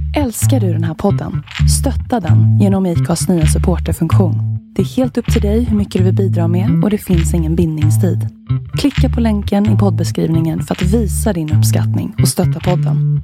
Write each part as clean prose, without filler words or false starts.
Älskar du den här podden? Stötta den genom IKAs nya supporterfunktion. Det är helt upp till dig hur mycket du vill bidra med och det finns ingen bindningstid. Klicka på länken i poddbeskrivningen för att visa din uppskattning och stötta podden.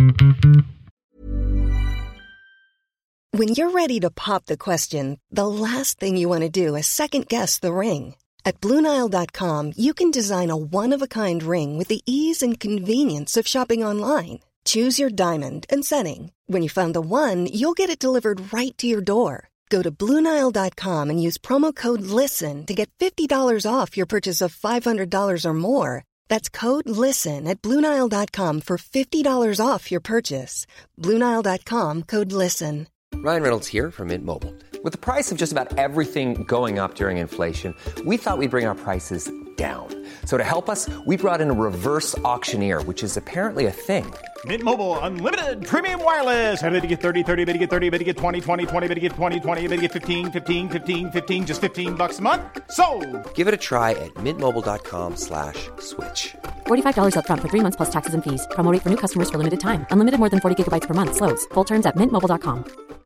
When you're ready to pop the question, the last thing you want to do is second guess the ring. At BlueNile.com you can design a one-of-a-kind ring with the ease and convenience of shopping online. Choose your diamond and setting. When you find the one, you'll get it delivered right to your door. Go to BlueNile.com and use promo code LISTEN to get $50 off your purchase of $500 or more. That's code LISTEN at BlueNile.com for $50 off your purchase. BlueNile.com, code LISTEN. Ryan Reynolds here from Mint Mobile. With the price of just about everything going up during inflation, we thought we'd bring our prices down. So to help us, we brought in a reverse auctioneer, which is apparently a thing. Mint Mobile Unlimited Premium Wireless. How to get 30, 30, bit to get 30, bit to get 20, 20, 20, bit to get 20, 20, bit to get 15, 15, 15, 15, just $15 a month? Sold! Give it a try at mintmobile.com/switch. $45 up front for 3 months plus taxes and fees. Promo rate for new customers for limited time. Unlimited more than 40 gigabytes per month. Slows full terms at mintmobile.com.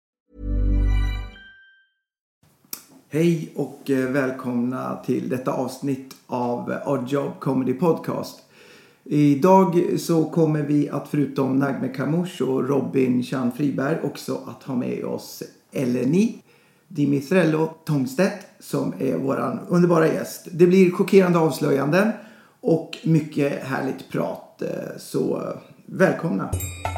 Hej och välkomna till detta avsnitt av Odd Job Comedy Podcast. Idag så kommer vi att förutom Nagme Kamush och Robin Chan Friberg också att ha med oss Eleni Dimitrello Tångstedt som är våran underbara gäst. Det blir chockerande avslöjanden och mycket härligt prat, så välkomna!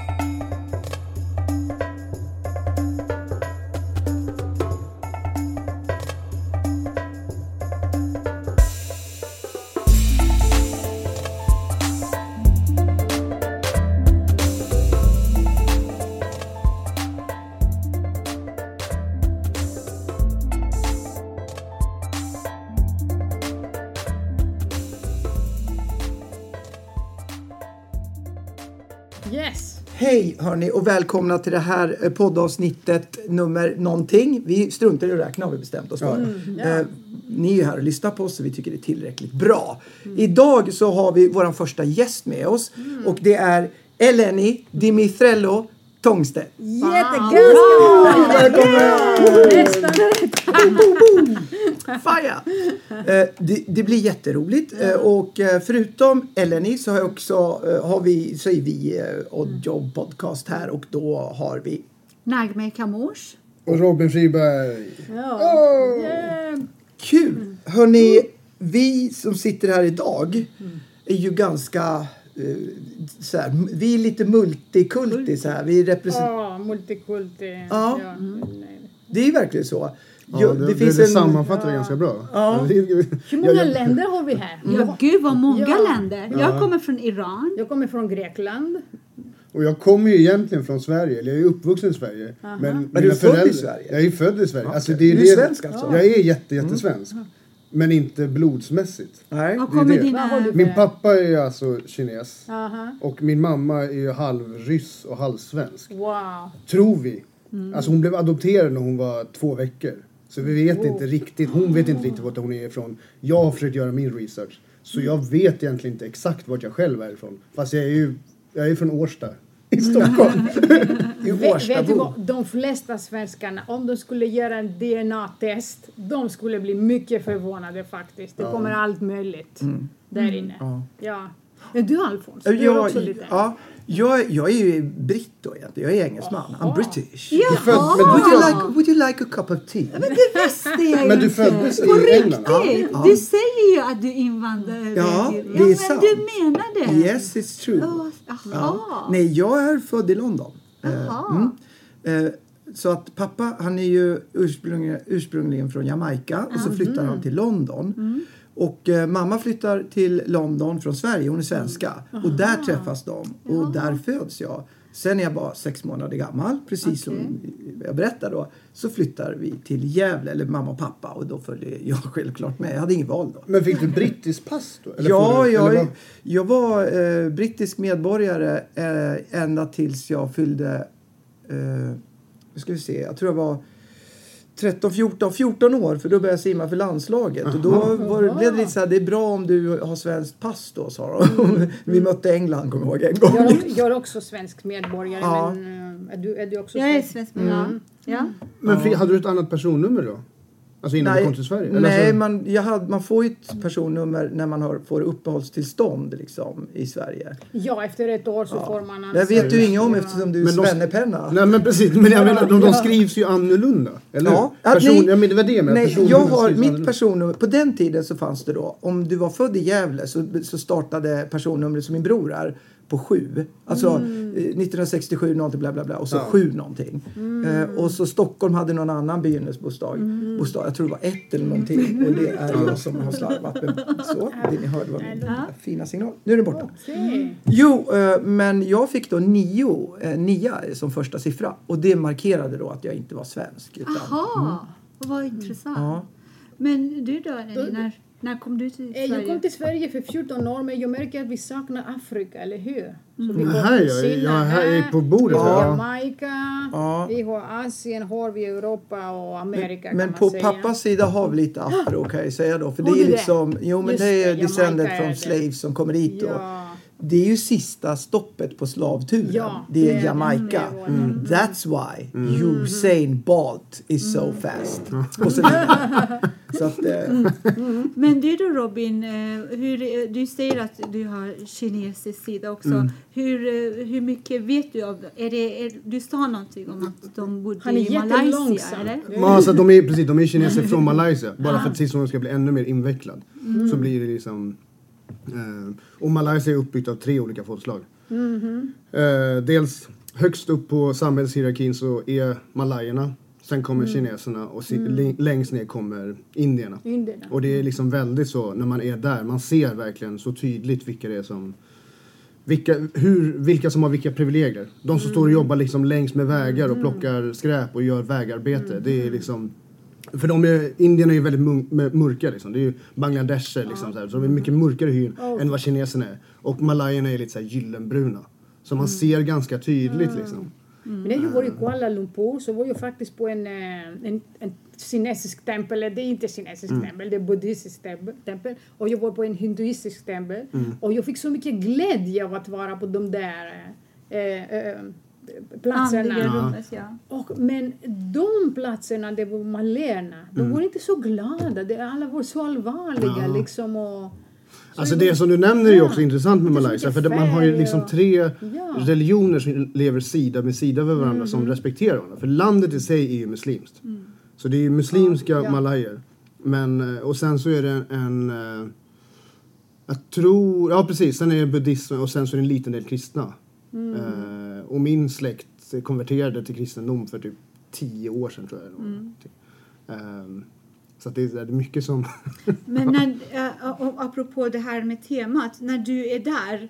Yes. Hej hörni och välkomna till det här poddavsnittet nummer någonting. Vi struntar i att räkna har vi bestämt oss för. Ni är ju här och lyssnar på oss och vi tycker det är tillräckligt bra. Idag så har vi vår första gäst med oss och det är Eleni Dimitrello Tångstedt. Jättegott! Välkommen! Faja! Det blir jätteroligt. Och förutom Eleni så har vi Odd Job Podcast här. Och då har vi Nagme Kamush. Och Robin Friberg. Kul! Hörrni, vi som sitter här idag är ju ganska... så här, vi är lite multikulti så här. Vi representerar... multikulti. Ja. Det är verkligen så. Det sammanfattar det ganska bra. Ja. Hur många länder har vi här? Ja, gud vad många länder. Jag kommer från Iran. Jag kommer från Grekland. Och jag kommer ju egentligen från Sverige. Eller jag är uppvuxen i Sverige. Men är du född i Sverige? Jag är född i Sverige. Okay. Alltså, du är svensk alltså? Jag är jättesvensk. Men inte blodsmässigt. Nej. Min pappa är alltså kines. Och min mamma är ju halvryss och halvsvensk. Wow. Tror vi. Alltså hon blev adopterad när hon var 2 veckor. Så vi vet inte riktigt. Hon vet inte riktigt vart hon är ifrån. Jag har försökt göra min research. Så jag vet egentligen inte exakt vart jag själv är ifrån. Fast jag är från Årsta. I Stockholm. Vet du vad? De flesta svenskarna, om de skulle göra en DNA-test, de skulle bli mycket förvånade faktiskt. Det kommer allt möjligt där inne. Ja. Är du Alfons? Du är också lite... Ja. Jag är ju britt då egentligen. Jag är engelsman. I'm British. Would you like a cup of tea? Men det visste jag. Men du föddes i England? Ja. Du säger ju att du invandrare. Ja, det är sant. Men du menar det? Yes, it's true. Nej, jag är född i London. Så att pappa, han är ju ursprungligen från Jamaica. Och så flyttar han till London. Och mamma flyttar till London från Sverige. Hon är svenska. Och där träffas de. Och där föds jag. Sen är jag bara 6 månader gammal. Precis som jag berättade då. Så flyttar vi till Gävle. Eller mamma och pappa. Och då följde jag självklart med. Jag hade ingen val då. Men fick du brittisk pass då? Eller jag var brittisk medborgare. Ända tills jag fyllde... ska vi se. Jag tror jag var... 14 år, för då började jag simma för landslaget. Och då blev det lite så här, det är bra om du har svenskt pass då, sa de. Vi mötte England, kommer jag ihåg en gång. Jag är också svensk medborgare, men Är du också Jag är svensk medborgare. Ja. Men hade du ett annat personnummer då? Alltså innan du kom till Sverige? Nej, man får ju ett personnummer när man får uppehållstillstånd liksom, i Sverige. Ja, efter ett år så får man... Det vet du inget om eftersom du är svennepenna. Nej, men precis. Men jag menar, de skrivs ju annorlunda. Eller? Ja. Det var det med. Nej, jag har mitt personnummer. På den tiden så fanns det då, om du var född i Gävle så startade personnumret som min bror är på 7. Alltså 1967 någonting bla bla bla och så 7 någonting. Och så Stockholm hade någon annan begynnelsebostad. Jag tror det var 1 eller någonting. Och det är jag som har slarvat med så. Det ni hörde var min fina signal. Nu är det borta. Jo, men jag fick då 9 som första siffra. Och det markerade då att jag inte var svensk. Jaha, vad intressant. Ja. Men du då, när kom du till Sverige? Jag kom till Sverige för 14 år, men jag märker att vi saknar Afrika, eller hur? Så vi här är på bordet. Jamaica, vi har Asien, har vi Europa och Amerika. Men på pappas sida har vi lite afro, kan jag säga då. För det är liksom, det är descended från slaves som kommer hit då. Det är ju sista stoppet på slavturen. Det är Jamaica. That's why Usain Bolt is so fast. Och så så att, Men du då Robin, du säger att du har kinesisk sida också. Hur mycket vet du av det? Du sa någonting om att de bodde i Malaysia, eller? Alltså, de är kineser från Malaysia. Bara för att precis som de ska bli ännu mer invecklad. Så blir det liksom... och Malaysia är uppbyggt av 3 olika folkslag. Dels högst upp på samhällshierarkin så är malajerna. Sen kommer kineserna och längst ner kommer indierna. Och det är liksom väldigt så när man är där. Man ser verkligen så tydligt vilka det är som... Vilka som har vilka privilegier. De som står och jobbar liksom längs med vägar och plockar skräp och gör vägarbete. Det är liksom... För indierna är ju väldigt mörka liksom. Det är ju Bangladesher liksom så här. Så de är mycket mörkare hyn än vad kineserna är. Och malajerna är lite så här gyllenbruna. Så man ser ganska tydligt liksom. Men när jag var i Kuala Lumpur så var jag faktiskt på en kinesisk tempel. Det är inte kinesisk tempel, det är buddhistisk tempel. Och jag var på en hinduistisk tempel. Och jag fick så mycket glädje av att vara på de där platserna. Men de platserna, det var malerna. De var inte så glada. Alla var så allvarliga liksom. Alltså det som du nämner är ju också intressant med Malaysia. För man har ju liksom 3 religioner som lever sida vid sida med varandra som respekterar varandra. För landet i sig är ju muslimskt. Så det är ju muslimska malajer. Men, och sen så är det en jag tror, ja precis, sen är det buddhism och sen så är det en liten del kristna. Och min släkt konverterade till kristendom för typ 10 år sedan tror jag. Så att det är mycket som... Men apropå det här med temat, när du är där,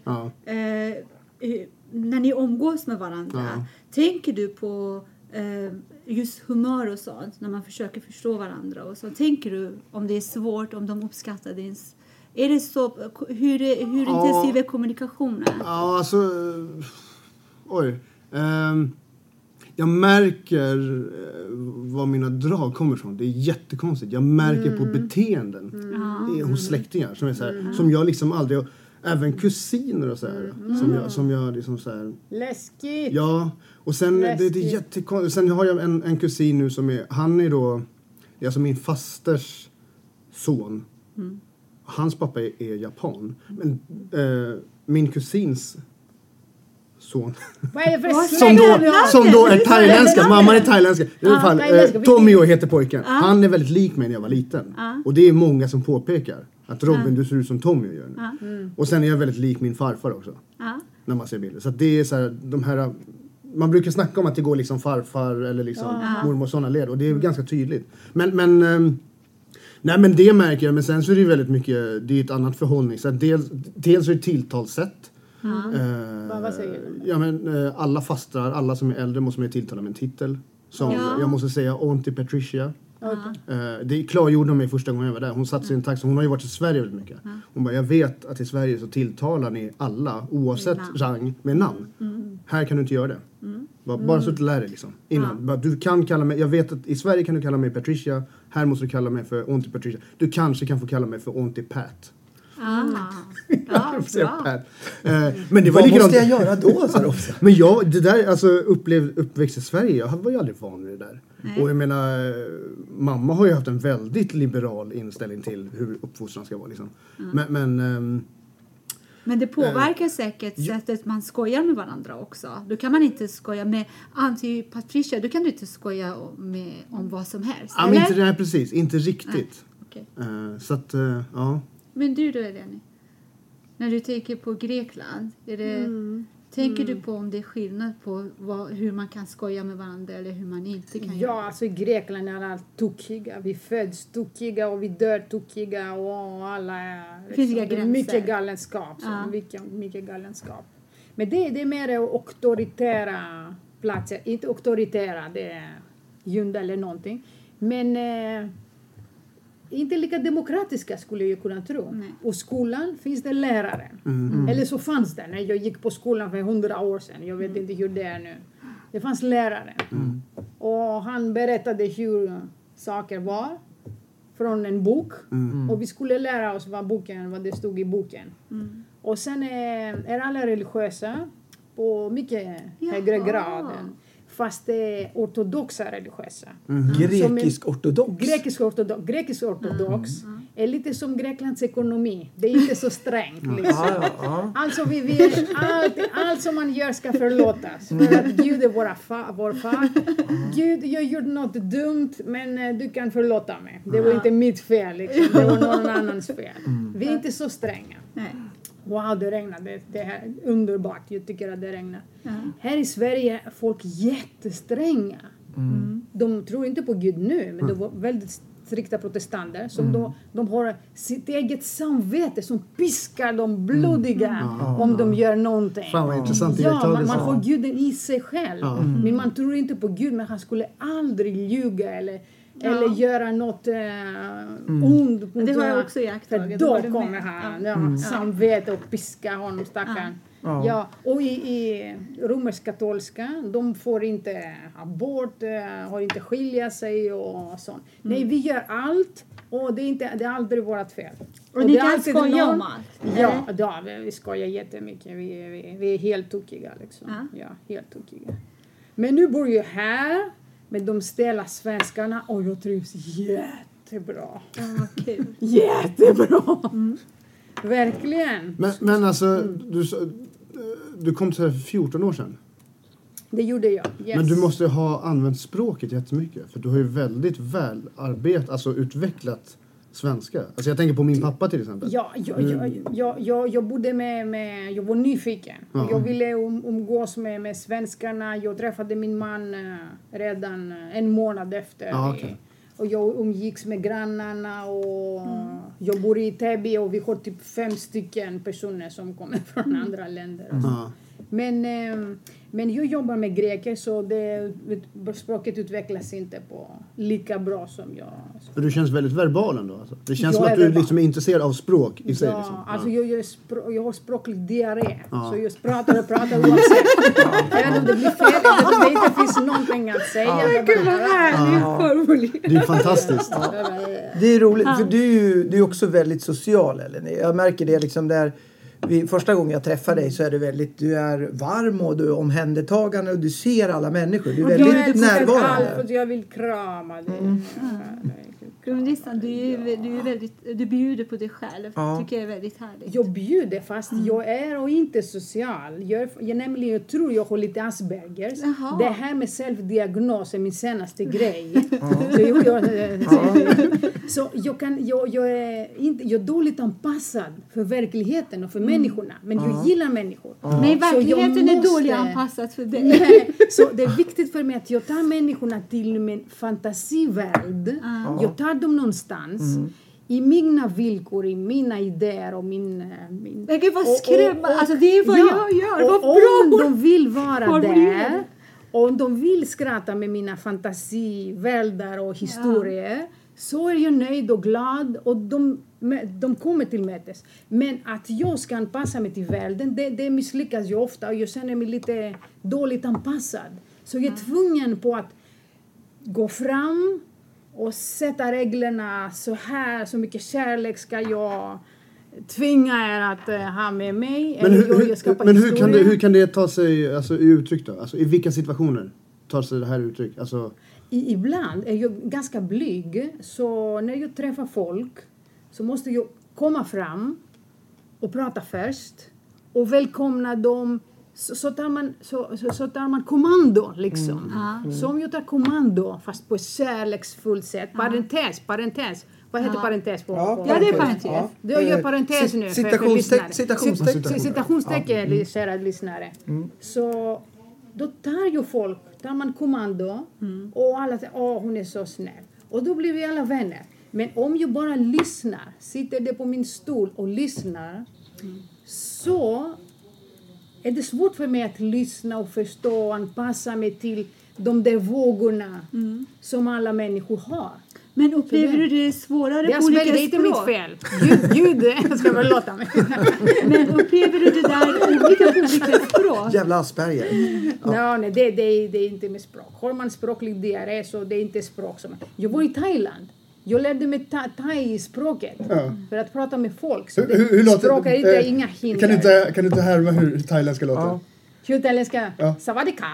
när ni omgås med varandra, tänker du på just humör och sånt, när man försöker förstå varandra och så? Tänker du om det är svårt, om de uppskattar din... Är det så, hur intensiv är kommunikationen? Ja, alltså... Oj. Jag märker var mina drag kommer från. Det är jättekonstigt. Jag märker på beteenden hos släktingar som är så här, som jag liksom aldrig... Även kusiner och så här, som jag liksom så här... Läskigt! Ja, och sen det är jättekonstigt. Sen har jag en kusin nu som är... Han är då... Det är alltså min fasters son. Hans pappa är japan. Men min kusins son. Vad är det för som då är thailändska. Mamman är thailändska. I alla fall, Tommy heter pojken. Han är väldigt lik mig när jag var liten. Och det är många som påpekar att Robin, du ser ut som Tommy gör nu. Och sen är jag väldigt lik min farfar också. När man ser bilder. Så att det är så här, de här... Man brukar snacka om att det går liksom farfar eller liksom mormor och sådana led. Och det är ganska tydligt. Nej, men det märker jag. Men sen så är det väldigt mycket... Det är ett annat förhållningssätt. Dels är det tilltalssätt. Vad säger du? Ja, men, alla fastrar, alla som är äldre måste man tilltala med en titel. Som jag måste säga Auntie Patricia. Det klargjorde mig första gången jag var där. Hon satt sig i en taxi. Hon har ju varit i Sverige väldigt mycket. Hon bara, jag vet att i Sverige så tilltalar ni alla oavsett rang med namn. Här kan du inte göra det. Bara så att du lär dig liksom. Innan. Du kan kalla mig, jag vet att i Sverige kan du kalla mig Patricia. Här måste du kalla mig för Auntie Patricia. Du kanske kan få kalla mig för Auntie Pat. Men det var vad måste jag göra då? Men det där, alltså uppväxt i Sverige, jag var ju aldrig van vid det där. Och jag menar, mamma har ju haft en väldigt liberal inställning till hur uppfostran ska vara liksom. Men det påverkar säkert sättet man skojar med varandra också. Då kan man inte skoja med Patricia. Då kan du inte skoja om vad som helst. Ja, men inte det här precis. Inte riktigt. Okay. Så att, ja. Men du då, Eleni? När du tänker på Grekland. Tänker du på om det är skillnad på hur man kan skoja med varandra eller hur man inte kan göra? Ja, alltså i Grekland är alla tokiga. Vi föds tokiga och vi dör tokiga och alla är... Det finns inga gränser. Mycket galenskap. Mycket galenskap. Men det är mer auktoritära platser. Inte auktoritära, det är junda eller någonting. Men inte lika demokratiska skulle jag kunna tro. Nej. Och skolan finns det lärare. Eller så fanns det när jag gick på skolan för 100 år sedan. Jag vet inte hur det är nu. Det fanns lärare. Och han berättade hur saker var. Från en bok. Och vi skulle lära oss vad det stod i boken. Och sen är alla religiösa. På mycket högre grad. Fast det är ortodoxa religiösa. Grekisk ortodox. Grekisk ortodox är lite som Greklands ekonomi. Det är inte så strängt. Liksom. Alltså allt som man gör ska förlåtas. För att Gud är vår far. Gud, jag gjorde något dumt, men du kan förlåta mig. Det var inte mitt fel. Liksom. Det var någon annans fel. Vi är inte så stränga. Nej. Wow, det regnade. Det här är underbart. Jag tycker att det regnar. Här i Sverige är folk jättestränga. De tror inte på Gud nu, men de var väldigt strikta protestanter. Som de har sitt eget samvete som piskar de blodiga om de gör någonting. Fan vad intressant. Man får Guden i sig själv. Men man tror inte på Gud, men han skulle aldrig ljuga eller göra något ont. Det har jag också iakttagit. Då kommer han samvete och piska honom, stackaren. Ja, och i romersk-katolska, de får inte abort, har inte skilja sig och sånt. Nej, vi gör allt och det är aldrig vårt fel. Och ni kan skoja om allt? Ja, vi skojar jättemycket. Vi är helt tokiga liksom. Ja, helt tokiga. Men nu bor jag här med de stela svenskarna och jag trivs jättebra. Kul. Jättebra! Verkligen. Men alltså, du kom till för 14 år sedan. Det gjorde jag, yes. Men du måste ha använt språket jättemycket. För du har ju väldigt väl utvecklat svenska. Alltså jag tänker på min pappa till exempel. Jag bodde med jag var nyfiken. Och jag ville umgås med svenskarna. Jag träffade min man redan en månad efter. Okay. Och jag umgicks med grannarna och jag bor i Täby och vi har typ 5 stycken personer som kommer från andra länder. Men jag jobbar med greker så språket utvecklas inte på lika bra som jag. Men du känns väldigt verbal ändå alltså. Det känns som att du liksom är intresserad av språk i sig. Liksom. Alltså jag har språklig diarré. Så jag pratar oavsett. Även om det blir fel, det inte finns någonting att säga. Gud vad härligt. Det är fantastiskt. Det är roligt, för du är också väldigt social, eller? Jag märker det liksom där. Första gången jag träffar dig så är du är varm och du är omhändertagande och du ser alla människor. Du är väldigt närvarande. Jag vill krama dig. Grundlistan, du bjuder på dig själv. Tycker jag är väldigt härligt. Jag bjuder fast jag är inte social. Jag tror jag har lite Aspergers. Det här med självdiagnos är min senaste grej. Så jag är dåligt anpassad för verkligheten och för människorna. Men jag gillar människor. Men verkligheten är dåligt anpassad för dig. Så det är viktigt för mig att jag tar människorna till min fantasivärld. Jag tar dem någonstans. I mina villkor, i mina idéer och min... Men gud vad skrämmande. Alltså det är vad jag gör. Vad bra. Om de vill vara där. Och om de vill skratta med mina fantasivärldar och historier. Så är jag nöjd och glad. Och de kommer till mötes. Men att jag ska anpassa mig till världen. Det misslyckas ju ofta. Och jag känner mig lite dåligt anpassad. Så jag är tvungen på att gå fram. Och sätta reglerna så här. Så mycket kärlek ska jag tvinga er att ha med mig. Men, hur kan det ta sig alltså, i uttryck då? Alltså, i vilka situationer tar sig det här uttryck? Alltså... Ibland är jag ganska blyg. Så när jag träffar folk så måste jag komma fram och prata först. Och välkomna dem. Så tar man kommando liksom. Så om jag tar kommando fast på ett kärleksfullt sätt. Parentes. Vad heter parentes på? Ja, det är parentes. Jag gör parentes nu för citationstecken, kära lyssnare. Så då tar man kommando och alla säger, hon är så snäll. Och då blir vi alla vänner. Men om jag bara lyssnar, sitter där på min stol och lyssnar, så är det svårt för mig att lyssna och förstå och anpassa mig till de där vågorna som alla människor har. Men upplever du det svårare på olika språk? Det är inte mitt fel. Gud ska väl låta mig. Men upplever du det där på olika språk? Jävla Asperger. Nej, det är inte med språk. Har man språklig diarré så det är inte språk som... Jag var i Thailand. Jag lärde mig thai-språket för att prata med folk. Så språk är inte inga hinder. Kan du inte härma hur thailändska låter? Hur thailändska? Savadika.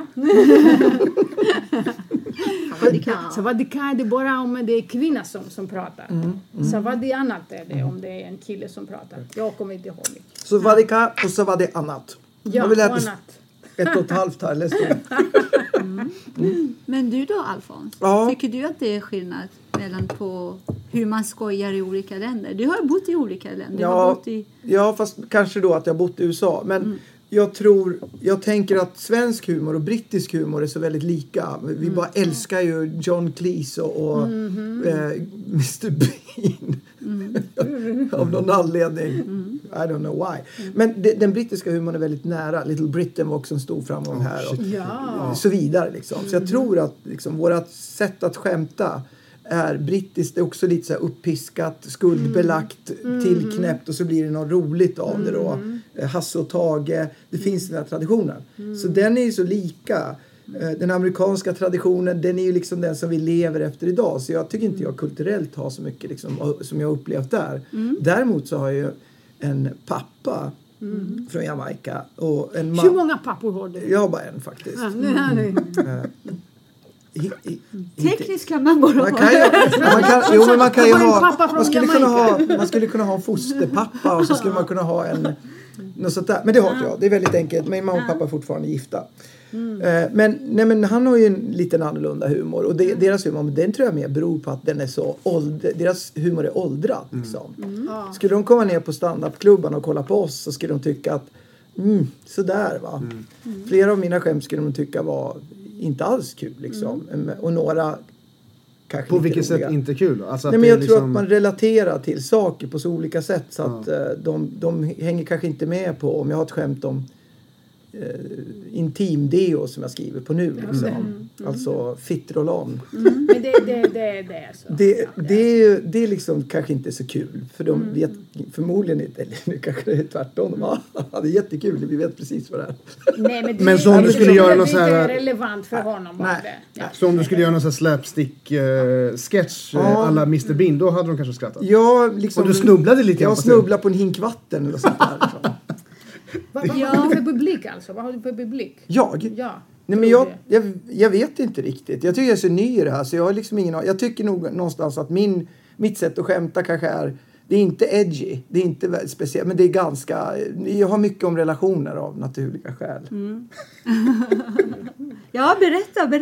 Savadika är det bara om det är kvinna som pratar. Savadi annat är det om det är en kille som pratar. Jag kommer inte ihåg. Savadika och savadi annat. Ja, och annat. 1,5 thailändska. Men du då, Alfons? Tycker du att det är skillnad mellan på hur man skojar i olika länder? Du har bott i olika länder. Ja, fast kanske då att jag har bott i USA. Men jag tänker att svensk humor och brittisk humor är så väldigt lika. Vi bara älskar ju John Cleese och Mr. Bean. Av någon anledning. I don't know why. Men den brittiska humorn är väldigt nära. Little Britain var också en stor framgång här. Och så vidare liksom. Så jag tror att liksom, vårat sätt att skämta är brittiskt. Det är också lite så här uppiskat, skuldbelagt, tillknäppt och så blir det något roligt av det då. Hasse och Tage. Det finns den här traditionen. Så den är ju så lika. Den amerikanska traditionen, den är ju liksom den som vi lever efter idag. Så jag tycker inte jag kulturellt har så mycket liksom, som jag upplevt där. Däremot så har jag ju en pappa från Jamaica. Och en hur många pappor har du? Jag har bara en faktiskt. Tekniskt kan man bara man skulle kunna ha en fosterpappa och så skulle man kunna ha något sånt där. Men det har inte jag. Det är väldigt enkelt. Min mamma och pappa är fortfarande gifta. Men han har ju en liten annorlunda humor. Och deras humor, den tror jag mer beror på att den är så deras humor är åldrad. Liksom. Skulle de komma ner på stand-up-klubban och kolla på oss så skulle de tycka att sådär va. Flera av mina skämt skulle de tycka var inte alls kul liksom. Och några kanske på vilket roliga. Sätt inte kul? Alltså nej, men jag tror att man relaterar till saker på så olika sätt så att de hänger kanske inte med på om jag har ett skämt om intimdeo som jag skriver på nu liksom. Alltså fittroll-on. Men det är så. Det är liksom kanske inte så kul för de vet förmodligen inte, eller nu kanske det är tvärtom. Det är jättekul, vi vet precis vad det är. Nej, men så om du skulle göra något så här, det är relevant för honom. Så om du skulle göra någon så här slapstick sketch alla Mr. Bean, då hade de kanske skrattat. Ja, liksom, och du snubblade lite. Jag snubblade på en hink vatten eller sånt där. Liksom. Vad har du för publik alltså? Vad har du för publik? Jag? Ja. Nej, men jag vet inte riktigt. Jag tycker jag är så ny i det här så jag har liksom ingen aning. Jag tycker nog någonstans att mitt sätt att skämta kanske är, det är inte edgy, det är inte speciellt, men det är ganska, jag har mycket om relationer av naturliga skäl. Ja, berätta.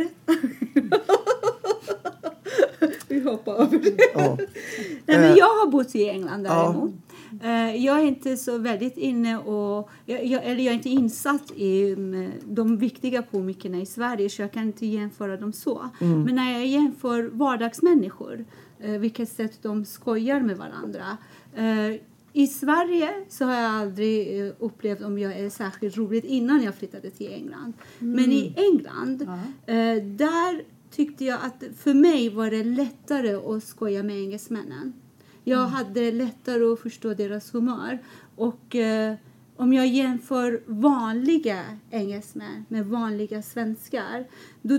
Vi hoppar över det. Ja. Nej, men jag har bott i England däremot. Jag är inte så väldigt inne och jag är inte insatt i de viktiga komikerna i Sverige så jag kan inte jämföra dem så. Men när jag jämför vardagsmänniskor, vilket sätt de skojar med varandra. I Sverige så har jag aldrig upplevt om jag är särskilt roligt innan jag flyttade till England. Men i England, där tyckte jag att för mig var det lättare att skoja med engelsmännen. Jag hade lättare att förstå deras humör. Och om jag jämför vanliga engelsmän med vanliga svenskar. Då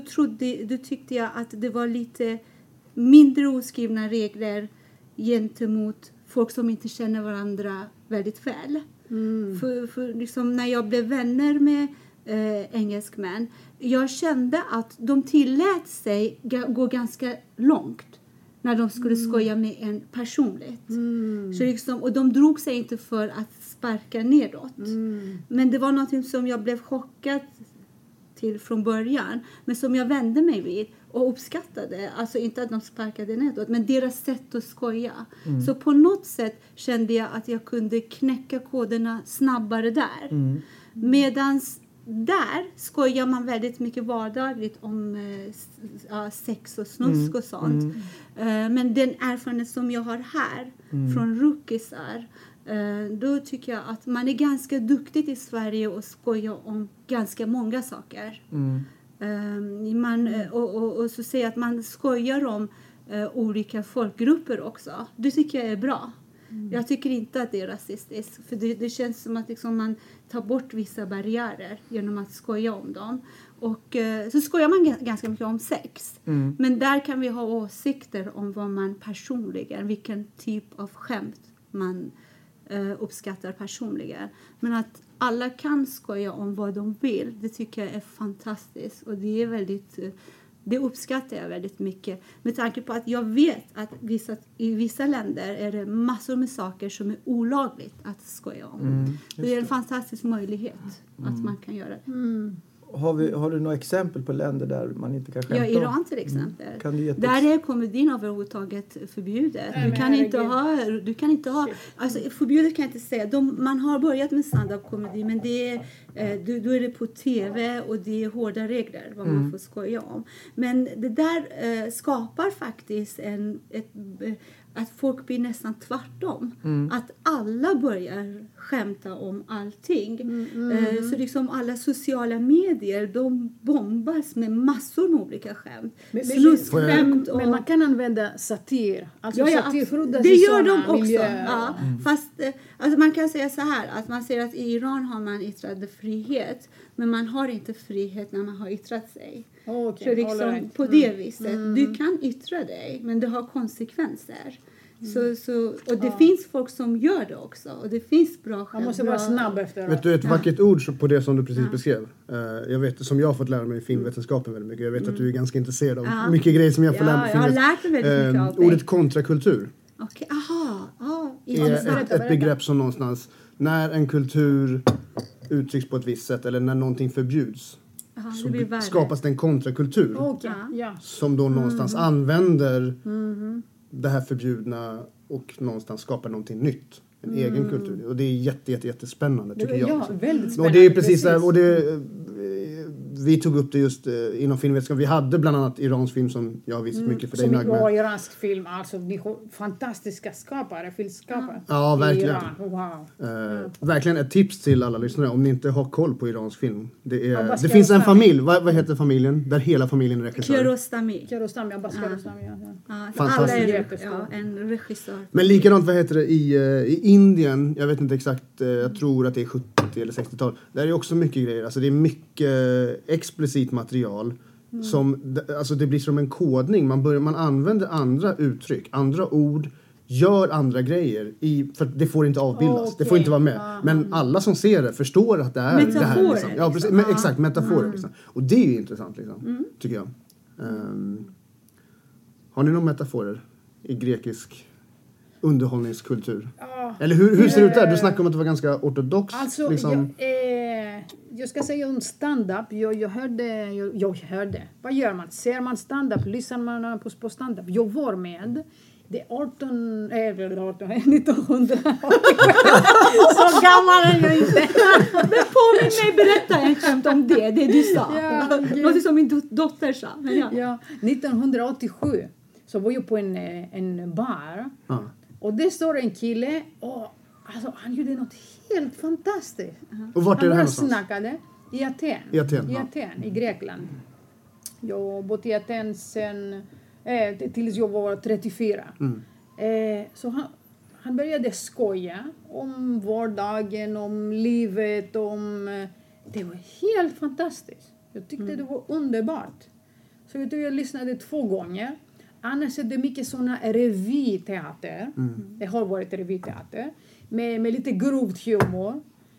tyckte jag att det var lite mindre oskrivna regler gentemot folk som inte känner varandra väldigt väl. För liksom när jag blev vänner med engelsmän, jag kände att de tillät sig gå ganska långt när de skulle skoja med en personligt. Så liksom, och de drog sig inte för att sparka nedåt. Men det var något som jag blev chockad till från början. Men som jag vände mig vid och uppskattade. Alltså inte att de sparkade nedåt, men deras sätt att skoja. Så på något sätt kände jag att jag kunde knäcka koderna snabbare där. Medans där skojar man väldigt mycket vardagligt om sex och snusk och sånt. Men den erfarenhet som jag har här från rookisar, då tycker jag att man är ganska duktig i Sverige och skojar om ganska många saker. Och så säger att man skojar om olika folkgrupper också. Det tycker jag är bra. Jag tycker inte att det är rasistiskt. För det känns som att liksom man tar bort vissa barriärer genom att skoja om dem. Och så skojar man ganska mycket om sex. Men där kan vi ha åsikter om vad man personligen, vilken typ av skämt man uppskattar personligen. Men att alla kan skoja om vad de vill, det tycker jag är fantastiskt. Och det är väldigt... Det uppskattar jag väldigt mycket. Med tanke på att jag vet att i vissa länder är det massor med saker som är olagligt att skoja om. Det är en fantastisk möjlighet att man kan göra det. Har du några exempel på länder där man inte kan skämta om? Ja, Iran till exempel. Där är komedin överhuvudtaget förbjudet. Du kan inte ha alltså förbjudet kan jag inte säga. Man har börjat med stand-up-komedi, men då är det på tv och det är hårda regler vad man får skoja om. Men det där skapar faktiskt att folk blir nästan tvärtom. Att alla börjar skämta om allting. Så liksom alla sociala medier, de bombas med massor med olika skämt. Skämt men man kan använda satir. Alltså satir det gör de också. Ja. Fast alltså man kan säga så här, att man säger att i Iran har man yttrandefrihet, men man har inte frihet när man har yttrat sig. Så liksom, på det viset. Du kan yttra dig, men det har konsekvenser. Och det finns folk som gör det också. Och det finns bra skämt. Man måste vara snabb efter. Vet du ett vackert ord på det som du precis beskrev? Jag vet, som jag har fått lära mig i filmvetenskapen väldigt mycket. Jag vet att du är ganska intresserad av mycket grejer som jag får lära mig. Jag har lärt mig väldigt mycket av det. Ordet kontrakultur. Okej, är ett begrepp som någonstans, när en kultur uttrycks på ett visst sätt eller när någonting förbjuds, så skapas det en kontrakultur. Som då någonstans använder det här förbjudna och någonstans skapar någonting nytt. En egen kultur. Och det är jättespännande tycker jag. Ja, väldigt spännande. Och det är precis där, och vi tog upp det just inom filmvetenskap. Vi hade bland annat iransk film som jag har visat mycket för dig, Nagme. Som iransk film, alltså ni har fantastiska filmskapare. Ja, verkligen. Wow. Verkligen ett tips till alla lyssnare om ni inte har koll på iransk film. Det finns en familj, vad heter familjen? Där hela familjen är regissör. Kiarostami, Abbas Kiarostami. Fantastiskt. En regissör. Men likadant, vad heter det, i Indien, jag vet inte exakt, jag tror att det är 70 eller 60-tal. Där är också mycket grejer, alltså det är mycket explicit material som, alltså det blir som en kodning. Man använder andra uttryck, andra ord, gör andra grejer för det får inte avbildas, det får inte vara med. Men alla som ser det förstår att det är metaforer, det här liksom. Ja, precis, exakt, metaforer liksom. Och det är ju intressant liksom, tycker jag. Har ni några metaforer i grekisk underhållningskultur? Eller hur ser det ut där? Du snackade om att det var ganska ortodox. Alltså, liksom. Jag ska säga om stand-up. Jag hörde. Vad gör man? Ser man stand-up? Lyssnar man på stand-up? Jag var med. Det är 1900. Så gammal är jag inte. Men påminn mig, berätta en skämt om det du sa. Något som min dotter sa. Men 1987 så var jag på en bar. Och det står en kille och alltså, han gjorde något helt fantastiskt. Och vart är det här någonstans? Han snackade i Aten, i Grekland. Jag har bott i Aten sen tills jag var 34. Så han började skoja om vardagen, om livet, det var helt fantastiskt. Jag tyckte det var underbart. Så jag lyssnade 2 gånger. annars är det mycket såna revyteater. Det har varit revyteater. Med lite grovt humor.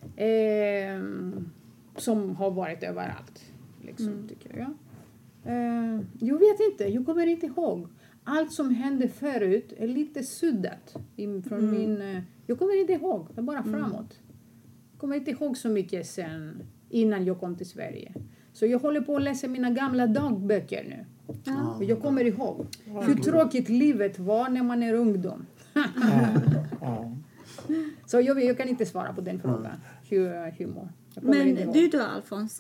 Som har varit överallt. Liksom, tycker jag. Jag vet inte. Jag kommer inte ihåg. Allt som hände förut är lite suddat. Från min... Jag kommer inte ihåg. Det är bara framåt. Jag kommer inte ihåg så mycket sen. Innan jag kom till Sverige. Så jag håller på att läsa mina gamla dagböcker nu. Och jag kommer ihåg hur tråkigt livet var när man är ungdom. Så jag kan inte svara på den frågan. Humor. Men du då, Alfons,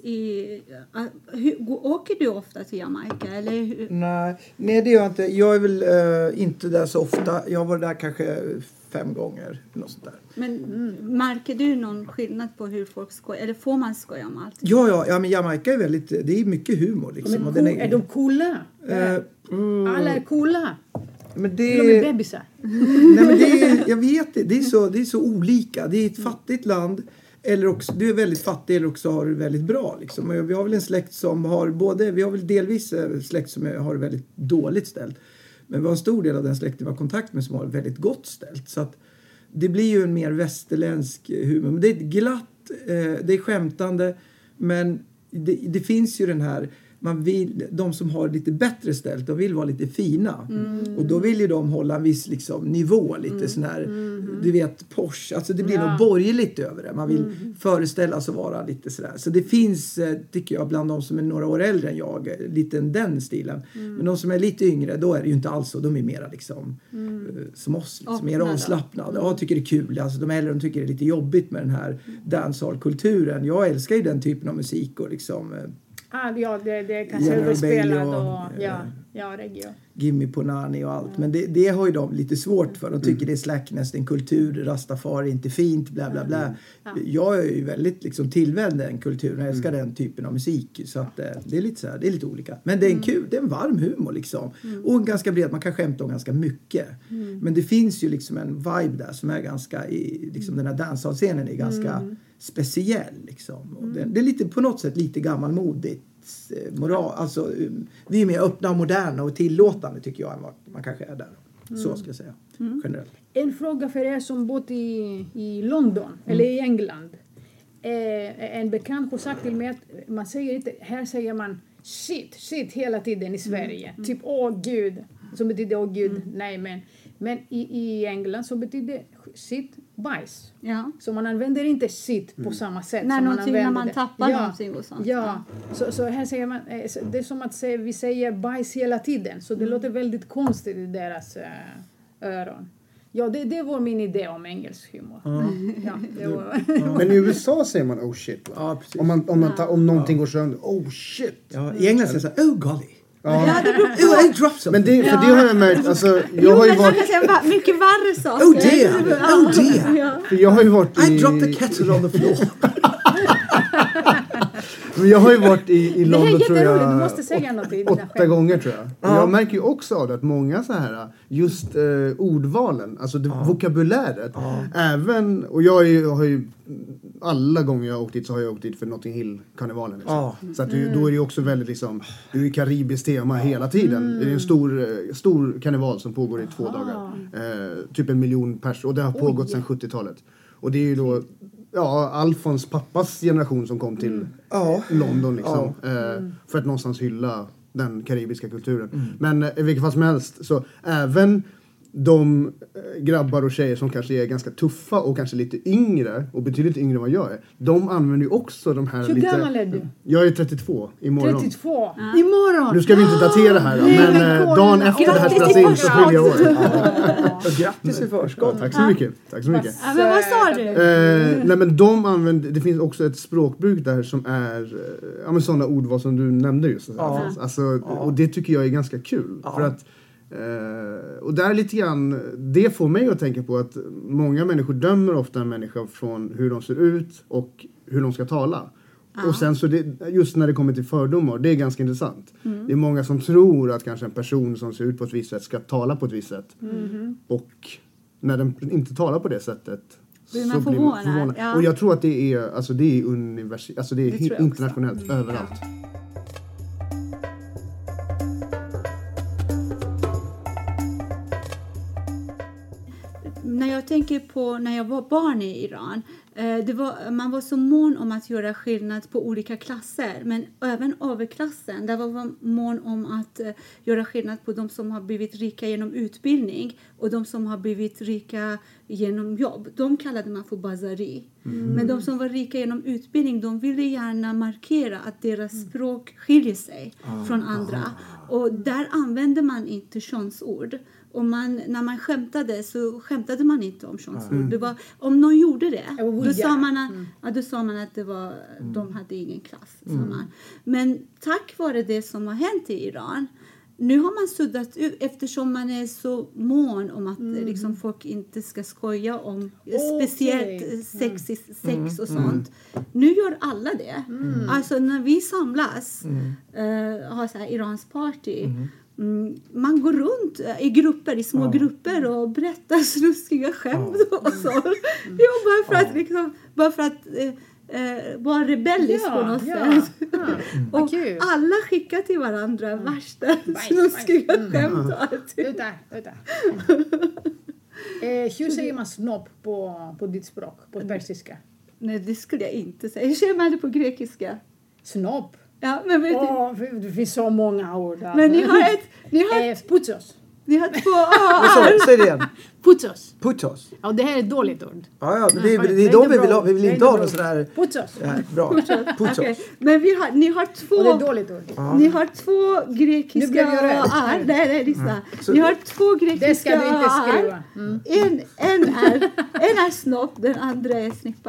åker du ofta till Jamaica? Eller? Nej, det gör jag inte. Jag är väl inte där så ofta. Jag var där kanske 5 gånger. Något sånt där. Men märker du någon skillnad på hur folk skojar? Eller får man skoja om allt? Ja, men Jamaica är väldigt... Det är mycket humor liksom. Men är de coola? Alla är coola. Men de är bebisar. Nej, men jag vet det. Det är så olika. Det är ett fattigt land. Eller också, du är väldigt fattig eller också har du väldigt bra. Liksom. Vi har väl en släkt som har både... Vi har väl delvis släkt som har väldigt dåligt ställt. Men vi har en stor del av den släkten vi har kontakt med som har väldigt gott ställt. Så att det blir ju en mer västerländsk humor. Men det är glatt, det är skämtande. Men det finns ju den här... de som har lite bättre ställt, de vill vara lite fina. Och då vill ju de hålla en viss liksom, nivå. Lite sån här, du vet, Porsche. Alltså det blir något borgerligt över det. Man vill föreställa sig vara lite sådär. Så det finns, tycker jag, bland de som är några år äldre än jag, lite den stilen. Men de som är lite yngre, då är det ju inte alls så. De är mera liksom, som oss, liksom, mer avslappnade. Jag tycker det är kul. Alltså, de äldre de tycker det är lite jobbigt med den här dancehall-kulturen. Jag älskar ju den typen av musik och liksom... Ja, det är kanske överspelat och reggae. Gimme Ponani och allt. Men det har ju de lite svårt för. De tycker det är slackness, en kultur, Rastafari är inte fint, bla bla bla. Jag är ju väldigt liksom tillvänd den kulturen. Jag älskar den typen av musik. Så att det är lite så här, det är lite olika. Men det är en kul, det är en varm humor liksom. Och en ganska bred, man kan skämta om ganska mycket. Men det finns ju liksom en vibe där som är ganska, liksom den här dancehall-scenen är ganska speciell liksom. Och det är lite på något sätt lite gammalmodigt. Alltså, vi är mer öppna och moderna och tillåtande tycker jag än vad man kanske är där. Så ska jag säga, generellt. En fråga för er som bott i London eller i England. En bekant har sagt till mig att man säger inte, här säger man shit hela tiden i Sverige. Typ åh gud, som betyder åh gud, nej men i England så betyder shit bajs. Ja. Så man använder inte shit på samma sätt när som man använder när man tappar någonting och sånt. Ja, så här säger man, det är som att vi säger bajs hela tiden. Så det låter väldigt konstigt i deras öron. Ja, det var min idé om engelsk humor. Ja, det var... Men i USA säger man oh shit. Ja, precis. Om någonting går sönder, oh shit. Ja, i England säger så oh golly. Ja, det beror på. Men det har jag märkt, alltså, jag har ju varit... mycket värre saker. Oh dear. Ja. För jag har ju varit I dropped the kettle on the floor. Men jag har ju varit i London tror jag du måste säga något 8 gånger tror jag. Och jag märker ju också av det att många så här just ordvalen, alltså vokabuläret. Även, och jag har ju alla gånger jag har åkt dit så har jag åkt dit för Notting Hill-karnevalen. Liksom. Så att då är det ju också väldigt liksom, det är ju karibiskt tema hela tiden. Det är en stor karneval som pågår i 2 dagar. Typ 1 miljon pers. Och det har pågått sedan 70-talet. Och det är ju då Alfons pappas generation som kom till London liksom. För att någonstans hylla den karibiska kulturen. Men i vilket fall som helst så även de grabbar och tjejer som kanske är ganska tuffa och kanske lite yngre och betydligt yngre än vad jag är. De använder ju också de här Hur gammal är du? Jag är 32 imorgon. 32? Imorgon? Nu ska vi inte datera här men dagen efter det här spelas in så fyller jag år. Grattis i förskott. Tack så mycket. Men vad sa du? Nej men de använder, det finns också ett språkbruk där som är sådana ordval som du nämnde just. Alltså, och det tycker jag är ganska kul. För att och där lite grann, det får mig att tänka på att många människor dömer ofta en människa från hur de ser ut och hur de ska tala. Och sen så just när det kommer till fördomar, det är ganska intressant. Det är många som tror att kanske en person som ser ut på ett visst sätt ska tala på ett visst sätt. Och när den inte talar på det sättet blir man förvånad. Och jag tror att det är internationellt överallt. när jag tänker på när jag var barn i Iran. Man var så mån om att göra skillnad på olika klasser. Men även överklassen. Där var man mån om att göra skillnad på de som har blivit rika genom utbildning. Och de som har blivit rika genom jobb. De kallade man för bazari. Men de som var rika genom utbildning. De ville gärna markera att deras språk skiljer sig från andra. Och där använde man inte könsord. Och när man skämtade så skämtade man inte om könsord. Det var, om någon gjorde det, då sa man att det var, de hade ingen klass. Men tack vare det som har hänt i Iran, nu har man suddat ut, eftersom man är så mån om att liksom, folk inte ska skoja om speciellt sex och sånt. Nu gör alla det. Alltså när vi samlas, har så här Irans party, man går runt i grupper, i små grupper och berättar snuskiga skämt och så. Bara för att vara rebellisk på något sätt. Och alla skickar till varandra värsta snuskiga skämt och allt. Hur säger man snopp på ditt språk, på persiska? Nej, det skulle jag inte säga. Hur säger man det på grekiska? Snopp? Ja, men det finns så många ord. Men ni har putsos. Ni har två Säg det igen. Putsos. Ja, det här är ett dåligt ord. Ja, det är de vi vill ha. Vi vill inte ha någon sån här... Putsos. Ja, bra. Putsos. Okay. Men ni har två... Och det är ett dåligt ord. Ni har två grekiska... Nej, lyssna. Ni har två grekiska... Det ska du inte skriva. En är snopp, den andra är snippa.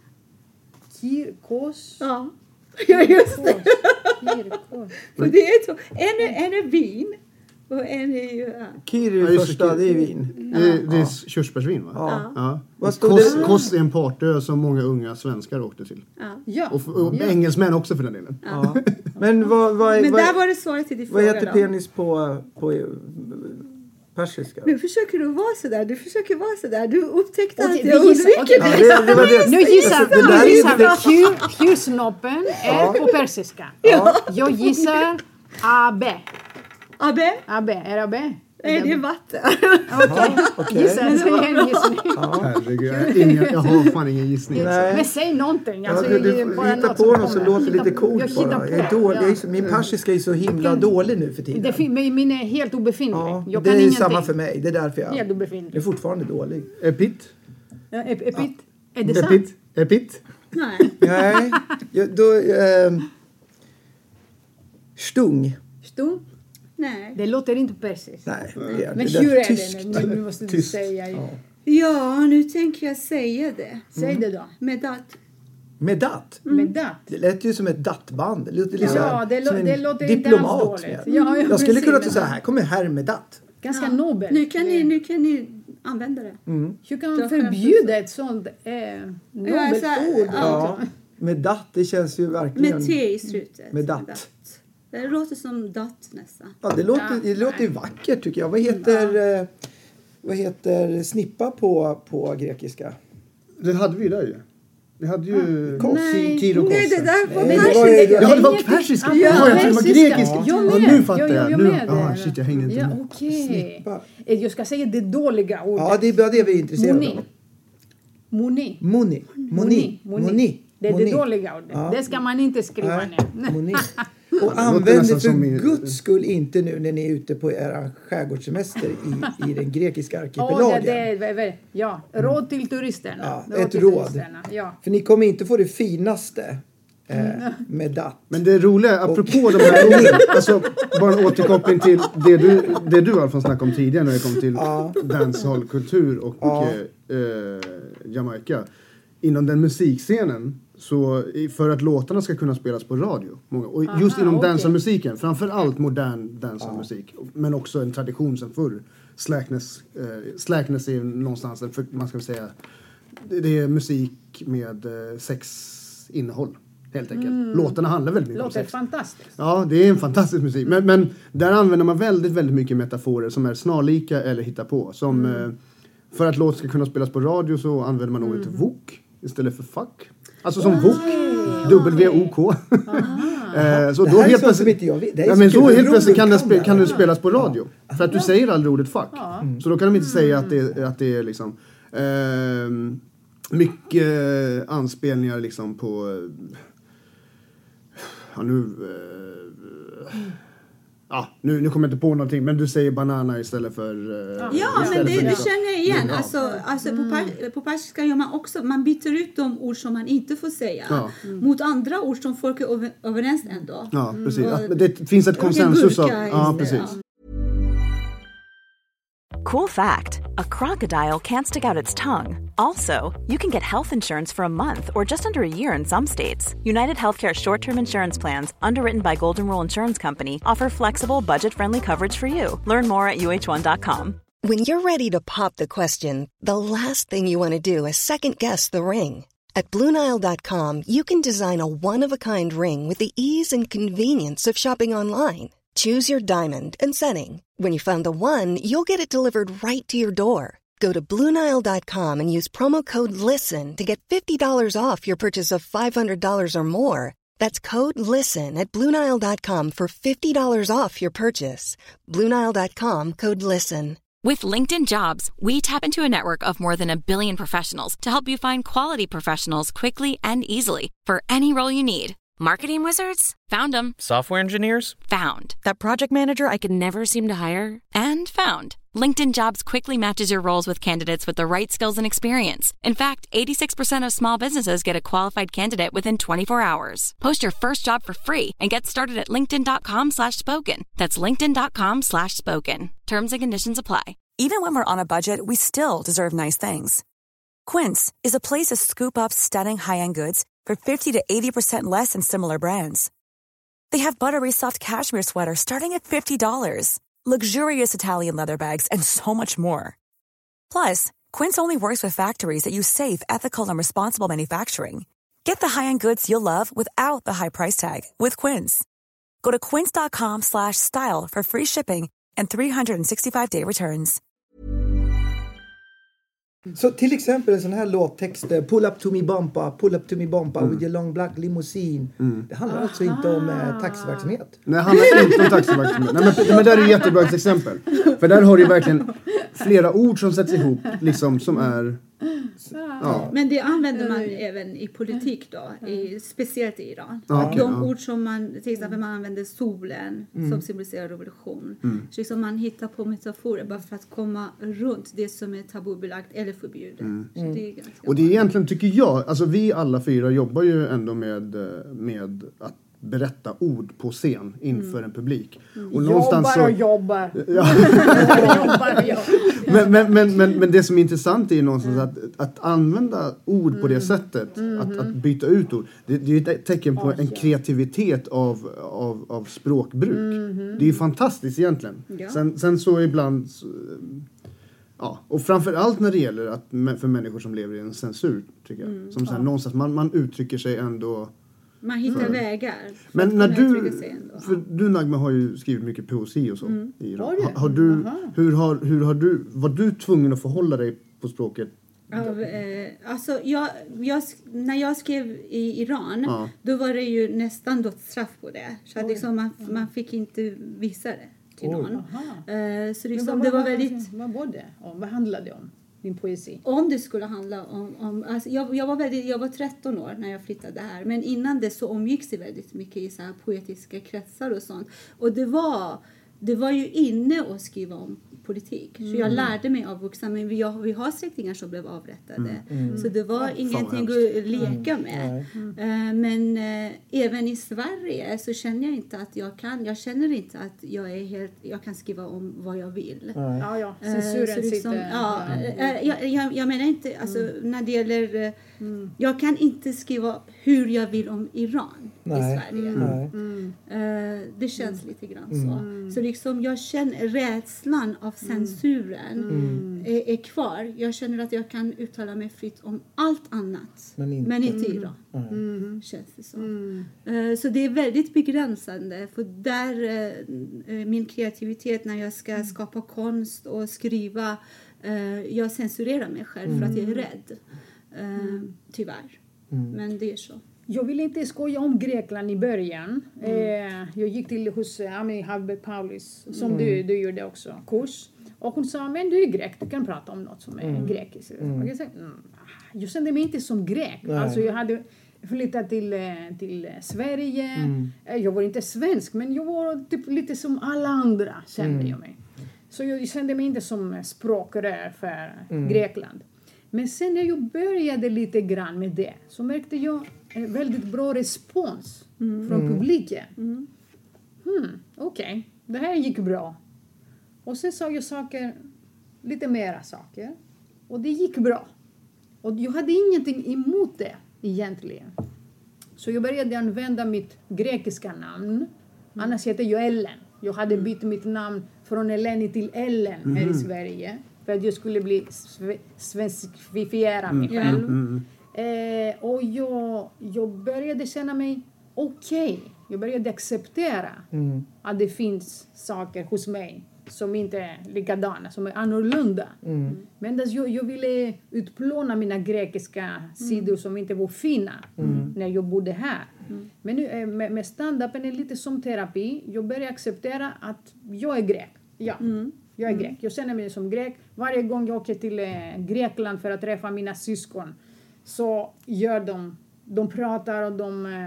Kirkos. Ja, just det. För det är så. En är vin. Och en är ju... Kir är första, det är vin. Det är körsbärsvin, va? Ja. Kos är en partö som många unga svenskar åkte till. Ja. Och engelsmän också för den delen. Ja. Men där var det svaret till din fråga. Vad heter penis på persiska? Nu försöker du vara sådär. Du upptäckte att jag undviker Nu gissar hur snoppen är på persiska. Jag gissar AB. AB? Är AB? Nej, det är vatten. Okej. Gissning. Herregud, jag har fan ingen gissning. Men säg någonting. Hitta på något som låter lite coolt bara. Jag är dålig. Min persiska är så himla dålig nu för tiden. Min är helt obefintlig. Ja, det är samma för mig. Det är därför jag är fortfarande dålig. Epit? Epit? Är det sant? Epit? Nej. Stung? Nej. Det låter inte persiskt. Nej. Men hur är det? Nu måste du säga. Ja, nu tänker jag säga det. Säg det då. Medat? Det lät ju som ett dattband. Det låter det låter diplomat. inte dåligt. Jag skulle kunna säga här kommer herr Medat. Ganska nobel. Nu kan ni använda det. Hur kan man förbjuda ett sånt nobelt ord? Ja. Medat, det känns ju verkligen... Med T i slutet. Medat. Det låter som datt nästan. Ja, det låter ju vackert tycker jag. Vad heter snippa på grekiska? Det hade vi där ju. Vi hade ju Kiro kos. Nej, det där var persiska. Ja, det var persiska. Ja, jag trodde det var grekiska. Nu fattar jag. Shit, jag hängde inte med. Okej. Jag ska säga det dåliga ordet. Ja, det är bara det vi är intresserade av. Moni. Det är det dåliga ordet. Ja. Det ska man inte skriva ner. Och använd det för Guds skull inte nu när ni är ute på era skärgårdssemester i den grekiska arkipelagen. Råd till turisterna. Ett råd. För ni kommer inte få det finaste med datt. Men det roliga, apropå de här orden, alltså bara en återkoppling till det du Alfons snackade om tidigare när det kom till dancehall-kultur och Jamaica. Inom den musikscenen, så för att låtarna ska kunna spelas på radio. Och just inom dancehall-musiken, framförallt modern dancehall-musik. Men också en tradition som förr. Slackness är någonstans, man ska säga, det är musik med sexinnehåll. Helt enkelt. Låtarna handlar väldigt mycket om sex. Låter fantastiskt. Ja, det är en fantastisk musik. Men där använder man väldigt, väldigt mycket metaforer som är snarlika eller hittar på. Som för att låt ska kunna spelas på radio så använder man ordet vok istället för fuck. Alltså som vok. W-O-K. Så då helt plötsligt kan det spelas på radio. För att du säger aldrig ordet fuck. Så då kan de inte säga att det är liksom mycket anspelningar liksom på nu kommer jag inte på någonting, men du säger banana istället för men det känner jag igen. Alltså på persiska gör man också, man byter ut de ord som man inte får säga mot andra ord som folk är överens ändå. Ja, precis. Det finns ett konsensus av, precis. Cool fact, a crocodile can't stick out its tongue. Also, you can get health insurance for a month or just under a year in some states. United Healthcare short-term insurance plans, underwritten by Golden Rule Insurance Company, offer flexible, budget-friendly coverage for you. Learn more at uh1.com. When you're ready to pop the question, the last thing you want to do is second-guess the ring. At BlueNile.com, you can design a one-of-a-kind ring with the ease and convenience of shopping online. Choose your diamond and setting. When you find the one, you'll get it delivered right to your door. Go to BlueNile.com and use promo code LISTEN to get $50 off your purchase of $500 or more. That's code LISTEN at BlueNile.com for $50 off your purchase. BlueNile.com, code LISTEN. With LinkedIn Jobs, we tap into a network of more than 1 billion professionals to help you find quality professionals quickly and easily for any role you need. Marketing wizards? Found them. Software engineers? Found. That project manager I could never seem to hire? And found. LinkedIn Jobs quickly matches your roles with candidates with the right skills and experience. In fact, 86% of small businesses get a qualified candidate within 24 hours. Post your first job for free and get started at linkedin.com/spoken. That's linkedin.com/spoken. Terms and conditions apply. Even when we're on a budget, we still deserve nice things. Quince is a place to scoop up stunning high-end goods for 50 to 80% less than similar brands. They have buttery soft cashmere sweaters starting at $50, luxurious Italian leather bags, and so much more. Plus, Quince only works with factories that use safe, ethical, and responsible manufacturing. Get the high-end goods you'll love without the high price tag with Quince. Go to quince.com/style for free shipping and 365-day returns. Så till exempel en sån här låttext, pull up to me bumper with your long black limousine. Det handlar alltså inte om taxiverksamhet. Nej, det handlar inte om taxiverksamhet. Nej, men där är ett jättebra exempel. För där har du verkligen flera ord som sätts ihop liksom, som är... Ja. Men det använder man även i politik då, speciellt i Iran. Ord som man, till exempel man använder solen som symboliserar revolution. Så liksom man hittar på metaforer bara för att komma runt det som är tabubelagt eller förbjudet. Så det är och det är egentligen, tycker jag, alltså vi alla 4 jobbar ju ändå med att berätta ord på scen inför en publik. Och jobbar. Men det som är intressant är någonstans att använda ord på det sättet, att byta ut ord. Det är ju ett tecken på en kreativitet av språkbruk. Det är ju fantastiskt egentligen. Sen så ibland... Ja, och framförallt när det gäller för människor som lever i en censur, tycker jag. Som så här, någonstans, man uttrycker sig ändå... Man hittar vägar. Men när du Nagma har ju skrivit mycket poesi och så i Iran. Var du tvungen att förhålla dig på språket? Alltså när jag skrev i Iran, då var det ju nästan dödsstraff på det. Så att liksom man fick inte visa det till någon. Så liksom det var väldigt... Vad handlade det om? Din poesi. Om det skulle handla om alltså jag var 13 år när jag flyttade här, men innan det så omgicks det väldigt mycket i så här poetiska kretsar och sånt. Och det var ju inne att skriva om politik. Så jag lärde mig av vuxna, men vi har släktingar som blev avrättade. Så det var ingenting att leka med. Men även i Sverige så känner jag inte att jag känner inte att jag kan skriva om vad jag vill. Censuren liksom, jag menar inte, alltså när det gäller jag kan inte skriva hur jag vill om Iran i Sverige. Det känns lite grann så. Så liksom jag känner rädslan av censuren är kvar. Jag känner att jag kan uttala mig fritt om allt annat. Men inte Iran. Känns det så. Så det är väldigt begränsande. För där min kreativitet när jag ska skapa konst och skriva. Jag censurerar mig själv för att jag är rädd. Tyvärr. Men det är så. Jag ville inte skoja om Grekland i början. Jag gick hos Ami Havberg Paulis, som du gjorde också, kurs. Och hon sa, men du är grek, du kan prata om något som är grekiskt. Och jag sa, jag kände mig inte som grek. Nej. Alltså jag hade flyttat till Sverige. Jag var inte svensk, men jag var typ lite som alla andra, kände jag mig. Så jag kände mig inte som språkrör för Grekland. Men sen när jag började lite grann med det, så märkte jag en väldigt bra respons från publiken. Okej, det här gick bra. Och sen sa jag lite mera saker. Och det gick bra. Och jag hade ingenting emot det egentligen. Så jag började använda mitt grekiska namn. Annars heter jag Ellen. Jag hade bytt mitt namn från Eleni till Ellen här i Sverige. För att jag skulle bli svenskifiera mig själv. Och jag började känna mig okej. Jag började acceptera att det finns saker hos mig som inte är likadana, som är annorlunda. Men jag ville utplåna mina grekiska sidor som inte var fina när jag bodde här. Men nu med stand-upen är lite som terapi. Jag börjar acceptera att jag är grek. Ja, jag är grek. Jag känner mig som grek. Varje gång jag åker till Grekland för att träffa mina syskon, så gör de pratar och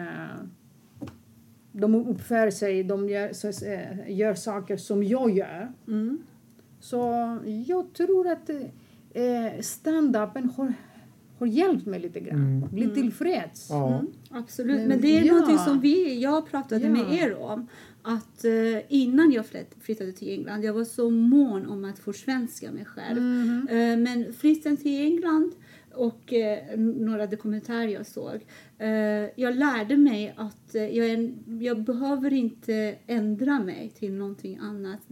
de uppför sig, de gör saker som jag gör. Så jag tror att stand-upen har hjälpt mig lite grann. Bli tillfreds. Absolut, men det är någonting som jag pratade med er om. Att innan jag flyttade till England, jag var så mån om att försvenska mig själv. Men flytten till England och några dokumentärer jag såg. Jag lärde mig att jag behöver inte ändra mig till någonting annat.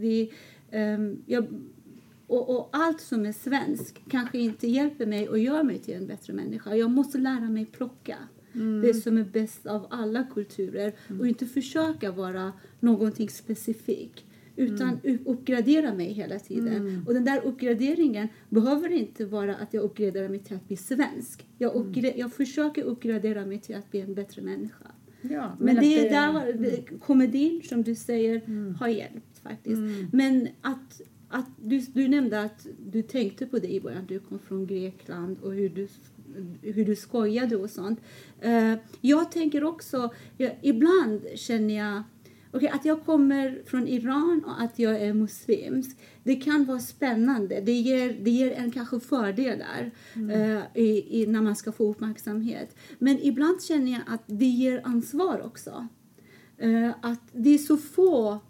Och allt som är svensk kanske inte hjälper mig och gör mig till en bättre människa. Jag måste lära mig plocka det som är bäst av alla kulturer. Och inte försöka vara någonting specifikt. Utan uppgradera mig hela tiden. Och den där uppgraderingen behöver inte vara att jag uppgraderar mig till att bli svensk. Jag försöker uppgradera mig till att bli en bättre människa. Ja, men det är där komedin, som du säger, har hjälpt faktiskt. Men att du nämnde att du tänkte på det i början. Du kom från Grekland och hur du skojade och sånt. Jag tänker också, ibland känner jag att jag kommer från Iran och att jag är muslimsk. Det kan vara spännande. Det ger en kanske fördelar när man ska få uppmärksamhet. Men ibland känner jag att det ger ansvar också. Att det är så få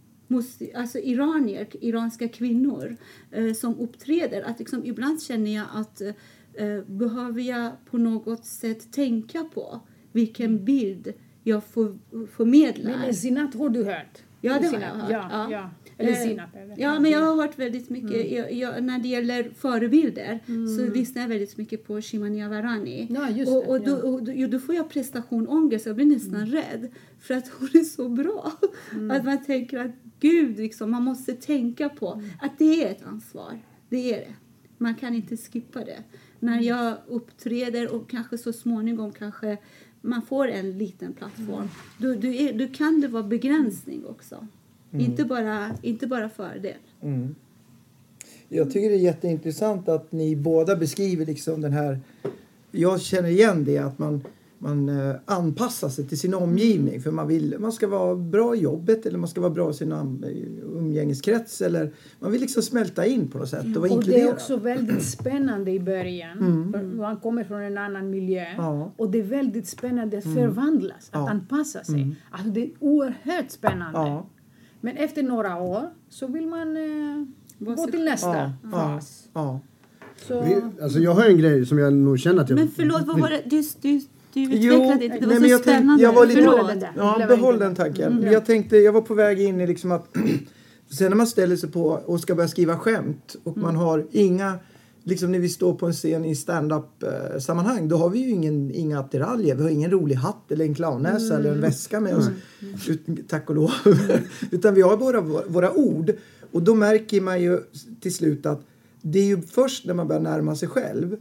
iranska kvinnor som uppträder. Att liksom, ibland känner jag att behöver jag på något sätt tänka på vilken bild jag förmedlar. Men Zinat har du hört? Ja, det har jag hört. Ja. Eller Zinat. Ja, men jag har hört väldigt mycket. När det gäller förebilder så lyssnar jag väldigt mycket på Shimania Varani. Ja, just det. Och då får jag prestationångest. Jag blir nästan rädd. För att hon är så bra. Att man tänker att Gud, liksom, man måste tänka på att det är ett ansvar. Det är det. Man kan inte skippa det. När jag uppträder och kanske så småningom kanske man får en liten plattform. Då kan det vara begränsning också. Inte bara fördel. Jag tycker det är jätteintressant att ni båda beskriver liksom den här. Jag känner igen det, att man anpassar sig till sin omgivning. För man ska vara bra i jobbet, eller man ska vara bra i sin umgängeskrets. Eller man vill liksom smälta in på något sätt. Och det är också väldigt spännande i början. För man kommer från en annan miljö. Och det är väldigt spännande att förvandlas. Att anpassa sig. Alltså det är oerhört spännande. Men efter några år så vill man gå till nästa fas. Alltså jag har en grej som jag nog känner att jag... Men förlåt, vad var det? Du utvecklade inte. Det var så spännande. Jag var lite... behåll den tanken. Jag var på väg in i liksom att... Sen när man ställer sig på och ska börja skriva skämt och man har inga... Liksom när vi står på en scen i stand-up-sammanhang, då har vi ju inga attiraljer. Vi har ingen rolig hatt eller en clownnäsa eller en väska med oss. Tack och lov. Utan vi har bara våra ord. Och då märker man ju till slut att det är ju först när man börjar närma sig själv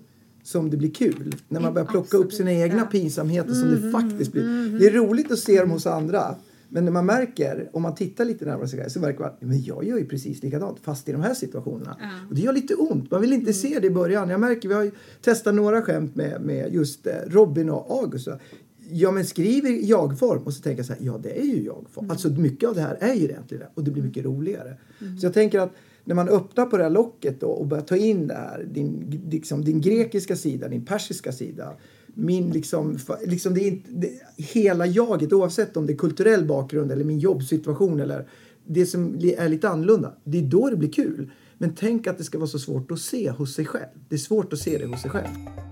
som det blir kul. När man börjar plocka upp sina egna pinsamheter som det faktiskt blir. Det är roligt att se dem hos andra. Men när man märker, om man tittar lite närmare sig så verkar det men jag gör ju precis likadant fast i de här situationerna. Och det gör lite ont. Man vill inte se det i början. Jag märker, vi har ju testat några skämt med just Robin och August. Ja, men skriver jag-form och så tänker jag så här, ja det är ju jag-form. Alltså mycket av det här är ju egentligen det och det blir mycket roligare. Så jag tänker att när man öppnar på det här locket då och börjar ta in det här, din grekiska sida, din persiska sida, min liksom det är inte hela jaget, oavsett om det är kulturell bakgrund eller min jobbsituation eller det som är lite annorlunda, det är då det blir kul. Men tänk att det ska vara så svårt att se hos sig själv. Det är svårt att se det hos sig själv.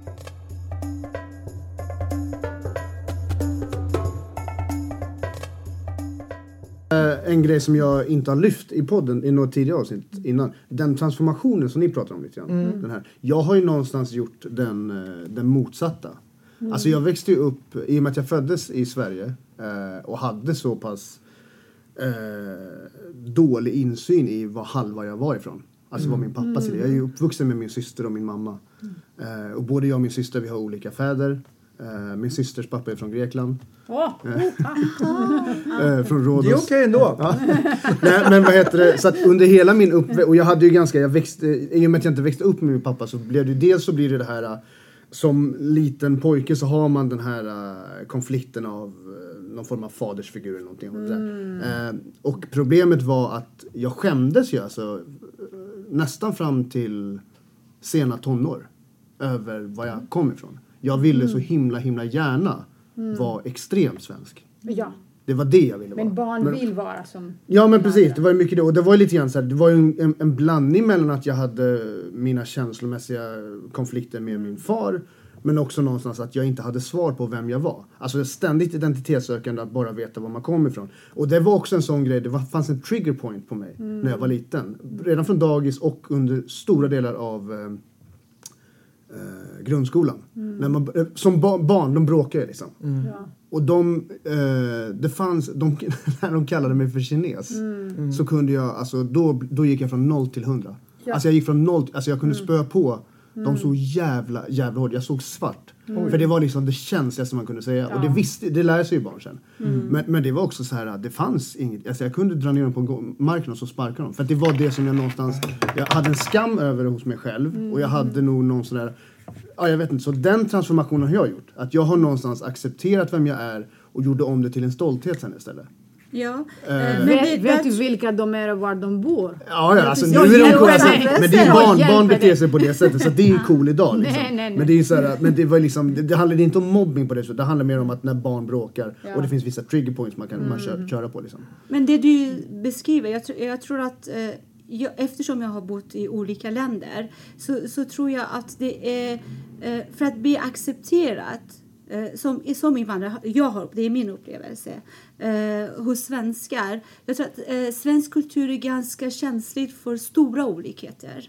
En grej som jag inte har lyft i podden i något tidigare avsnitt innan. Den transformationen som ni pratar om lite grann. Den här. Jag har ju någonstans gjort den motsatta. Alltså jag växte ju upp, i och med att jag föddes i Sverige och hade så pass dålig insyn i vad halva jag var ifrån. Alltså vad min pappa säger. Jag är ju uppvuxen med min syster och min mamma. Och både jag och min syster, vi har olika fäder. Min systers pappa är från Grekland. Från Rhodos. Det är okej ändå. Ja. Nej, men vad heter det? Så att under hela min uppväxt, och jag hade ju jag växte, i och med att jag inte växte upp med min pappa så blev det dels så blir det här som liten pojke så har man den här konflikten av någon form av fadersfigur eller någonting. Och problemet var att jag skämdes ju alltså nästan fram till sena tonår över var jag kom ifrån. Jag ville så himla gärna vara extremt svensk. Ja. Det var det jag ville vara. Men barn vill vara som... Ja, men precis. Det var ju mycket det. Och det var ju lite grann så här, det var ju en blandning mellan att jag hade mina känslomässiga konflikter med min far. Men också någonstans att jag inte hade svar på vem jag var. Alltså ständigt identitetssökande att bara veta var man kommer ifrån. Och det var också en sån grej. Det fanns en trigger point på mig när jag var liten. Redan från dagis och under stora delar av... grundskolan. När man, som barn, de bråkar ju liksom. Och det fanns, när de kallade mig för kines så kunde jag, alltså då gick jag från 0 till 100. Alltså jag gick från 0, alltså jag kunde spöa på de så jävla hårt. Jag såg svart. För det var liksom det känsligaste man kunde säga. Och det lär sig ju barn sen. Men det var också så här, det fanns inget, alltså jag kunde dra ner dem på marken och så sparka dem. För att det var det som jag någonstans, jag hade en skam över hos mig själv. Och jag hade nog någon sån där, ja jag vet inte, så den transformationen har jag gjort. Att jag har någonstans accepterat vem jag är och gjorde om det till en stolthet sen istället. Ja. Vet du vilka de är och var de bor? Ja, alltså nu är de coola. Men det är barn beter sig på det sättet. Så det är ju cool idag liksom. Nej. Men det är ju så här, men det var liksom, det handlar inte om mobbing på det så. Det handlar mer om att när barn bråkar och det finns vissa trigger points man köra på liksom. Men det du beskriver, jag tror att eftersom jag har bott i olika länder så tror jag att det är för att bli accepterat som invandrare, det är min upplevelse hos svenskar. Jag tror att svensk kultur är ganska känsligt för stora olikheter.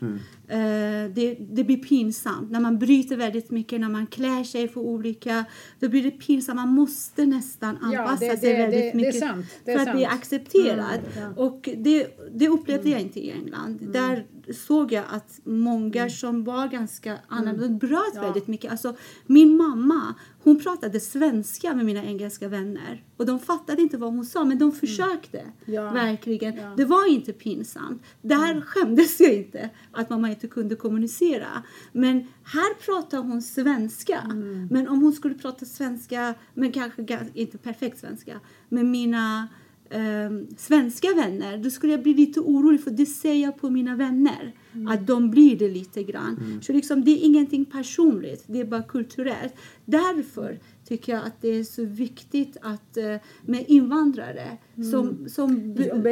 Det blir pinsamt när man bryter väldigt mycket, när man klär sig för olika, då blir det pinsamt. Man måste nästan anpassa sig väldigt mycket för att bli accepterad. Och det upplevde jag inte i England. Där såg jag att många som var ganska annorlunda bröt väldigt mycket. Alltså min mamma, hon pratade svenska med mina engelska vänner. Och de fattade inte vad hon sa, men de försökte. Verkligen. Det var inte pinsamt. Där skämdes jag inte att mamma inte kunde kommunicera. Men här pratar hon svenska. Men om hon skulle prata svenska, men kanske inte perfekt svenska, med mina svenska vänner, då skulle jag bli lite orolig, för det ser jag på mina vänner att de blir det lite grann. Så liksom, det är ingenting personligt, det är bara kulturellt. Därför tycker jag att det är så viktigt att med invandrare som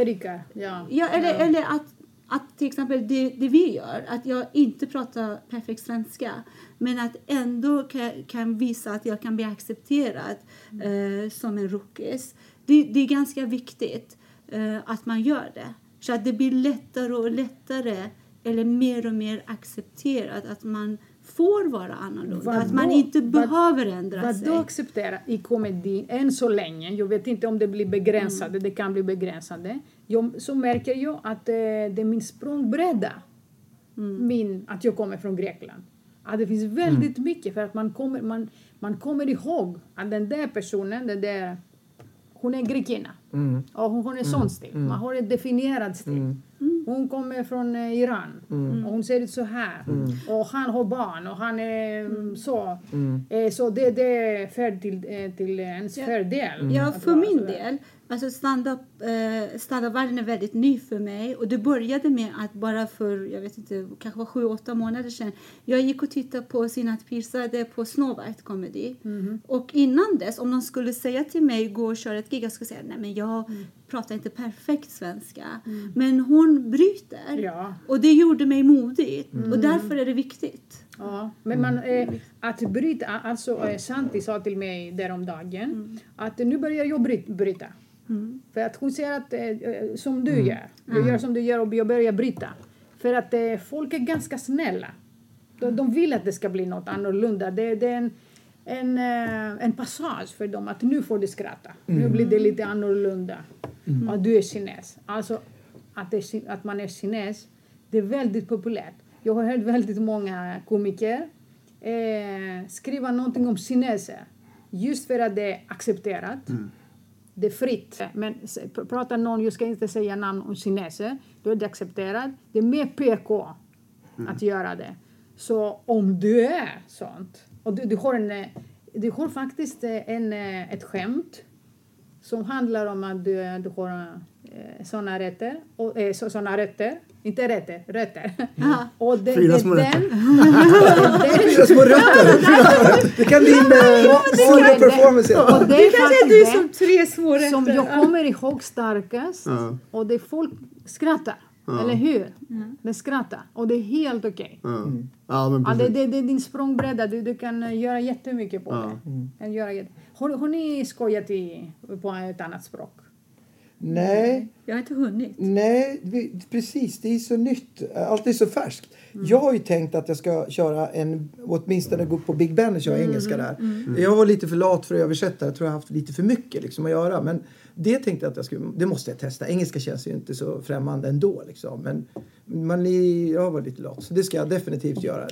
eller att till exempel det vi gör, att jag inte pratar perfekt svenska, men att ändå kan visa att jag kan bli accepterad som en rockis. Det är ganska viktigt att man gör det. Så att det blir lättare och lättare, eller mer och mer accepterat att man får vara annorlunda. Att man inte behöver ändra sig. Vad då acceptera i komedin än så länge? Jag vet inte om det blir begränsade. Det kan bli begränsade. Så märker jag att det är min språngbräda. Att jag kommer från Grekland. Att det finns väldigt mycket, för att man kommer ihåg att den där personen, hon är grekinna. Och hon är sån stil. Man har en definierad stil. Hon kommer från Iran. Och hon ser ut så här. Och han har barn. Och han är så. Så det är till ens fördel. Ja, för min del. Alltså stand-up-världen är väldigt ny för mig. Och det började med att bara för, jag vet inte, kanske var 7-8 månader sedan. Jag gick och tittade på Sinat Pirzadeh på Snow White Comedy. Och innan dess, om de skulle säga till mig, gå och köra ett gig, jag skulle säga, nej men jag pratar inte perfekt svenska. Men hon bryter. Ja. Och det gjorde mig modigt. Och därför är det viktigt. Ja, men att bryta, alltså Santi sa till mig däromdagen att nu börjar jag bryta. För att hon säger att som du gör. Du gör som du gör och jag börjar bryta. För att folk är ganska snälla. De vill att det ska bli något annorlunda. Det är en passage för dem att nu får du skratta. Nu blir det lite annorlunda. Att du är kines. Alltså att man är kines, det är väldigt populärt. Jag har hört väldigt många komiker skriva någonting om kineser. Just för att det är accepterat. Det är fritt. Men pratar någon, jag ska inte säga namn om kineser. Då är det accepterat. Det är mer PK att göra det. Så om du är sånt. Och du har faktiskt ett skämt. Som handlar om att du har såna rätter. Såna rätter. Inte rötter. Och Fyra små rötter. Fyra små rötter. Det kan bli en performance. Det kanske är du som 3 små rötter. Som jag kommer ihåg starkast. Och det folk skrattar. Eller hur? Det skrattar. Och det är helt okej. Det är din språngbräda. Du kan göra jättemycket på det. Har ni skojat på ett annat språk? Nej. Jag har inte hunnit. Nej, precis. Det är så nytt. Allt är så färskt. Jag har ju tänkt att jag ska köra åtminstone gå på Big Ben och köra engelska där. Jag var lite för lat för att översätta. Jag tror jag har haft lite för mycket liksom att göra. Men det tänkte jag att det måste jag testa. Engelska känns ju inte så främmande ändå liksom. Men jag var lite lat. Så det ska jag definitivt göra.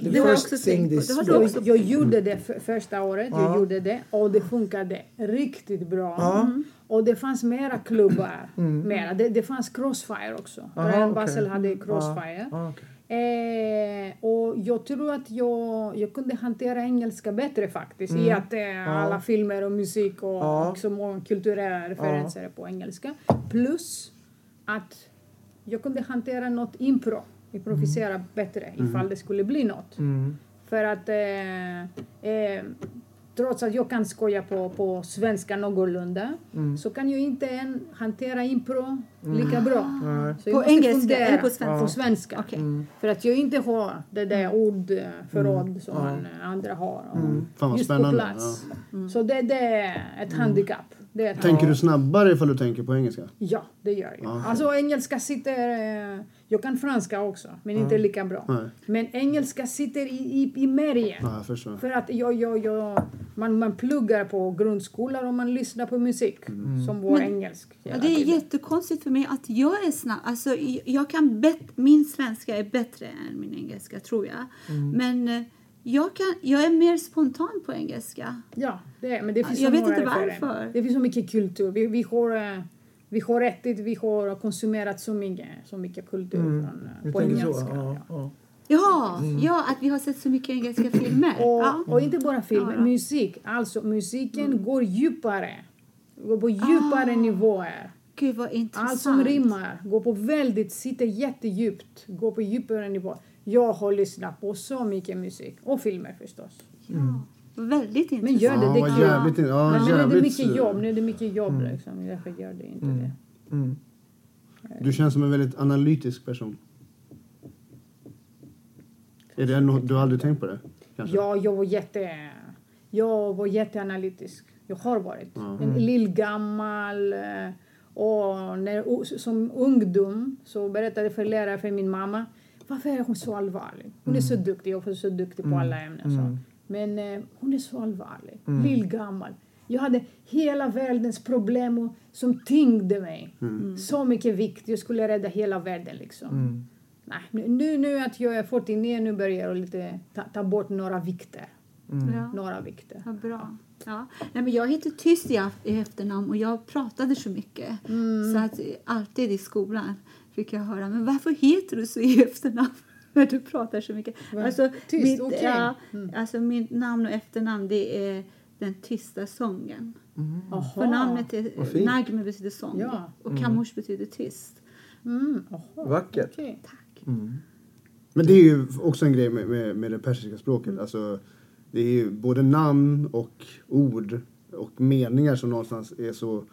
Jag gjorde det första året. Jag gjorde det. Och det funkade riktigt bra. Och det fanns mera klubbar. Det fanns Crossfire också. Brian Basel hade Crossfire. Och jag tror att jag kunde hantera engelska bättre faktiskt. I att alla filmer och musik och också kulturella referenser på engelska. Plus att jag kunde hantera något improvisera bättre ifall det skulle bli något. För att trots att jag kan skoja på svenska någorlunda så kan jag inte hantera impro lika bra. Så på engelska eller på svenska? På svenska. Okay. För att jag inte har det där ordförråd som andra har. Just på plats. Så det är ett handikapp. Tänker du snabbare ifall du tänker på engelska? Ja, det gör jag. Alltså engelska sitter... Jag kan franska också, men inte lika bra. Nej. Men engelska sitter i märgen. Ja, för att man pluggar på grundskolan och man lyssnar på musik som vår engelsk. Det är jättekonstigt för mig att jag är snabb. Alltså, min svenska är bättre än min engelska, tror jag. Men... Jag är mer spontan på engelska. Ja, men det finns jag vet inte varför. Det finns så mycket kultur. Vi har ätit, vi har konsumerat så mycket kultur på engelska. Ja, att vi har sett så mycket engelska filmer. Och inte bara filmer, musik. Alltså musiken går djupare. Går på djupare nivåer. Gud vad intressant. Allt som rimmar går på sitter jättedjupt. Går på djupare nivåer. Jag har lyssnat på så mycket musik. Och filmer förstås. Väldigt intressant. Men gör det. Men det är mycket jobb. Nu är det mycket jobb liksom. Därför gör det inte det. Du känns som en väldigt analytisk person. Är det något du aldrig tänkt på det? Kanske? Ja, jag var jätteanalytisk. Jag har varit. En lillgammal. Och som ungdom så berättade för lärare för min mamma. Varför är hon så allvarlig? Hon är så duktig. Jag är så duktig på alla ämnen. Så. Men hon är så allvarlig. Lillgammal. Jag hade hela världens problem som tyngde mig. Så mycket vikt. Jag skulle rädda hela världen liksom. Nu att jag är 49, nu börjar jag lite ta bort några vikter. Några vikter. Ja, bra. Ja. Nej, men jag heter tyst i efternamn och jag pratade så mycket. Så att alltid i skolan fick jag höra, men varför heter du så i efternamn när du pratar så mycket? Alltså, tyst, alltså mitt namn och efternamn, det är den tysta sången. För namnet är Nagme betyder sång och Kamush betyder tyst. Vackert. Okay. Tack. Men det är ju också en grej med det persiska språket. Alltså, det är ju både namn och ord och meningar som någonstans är så...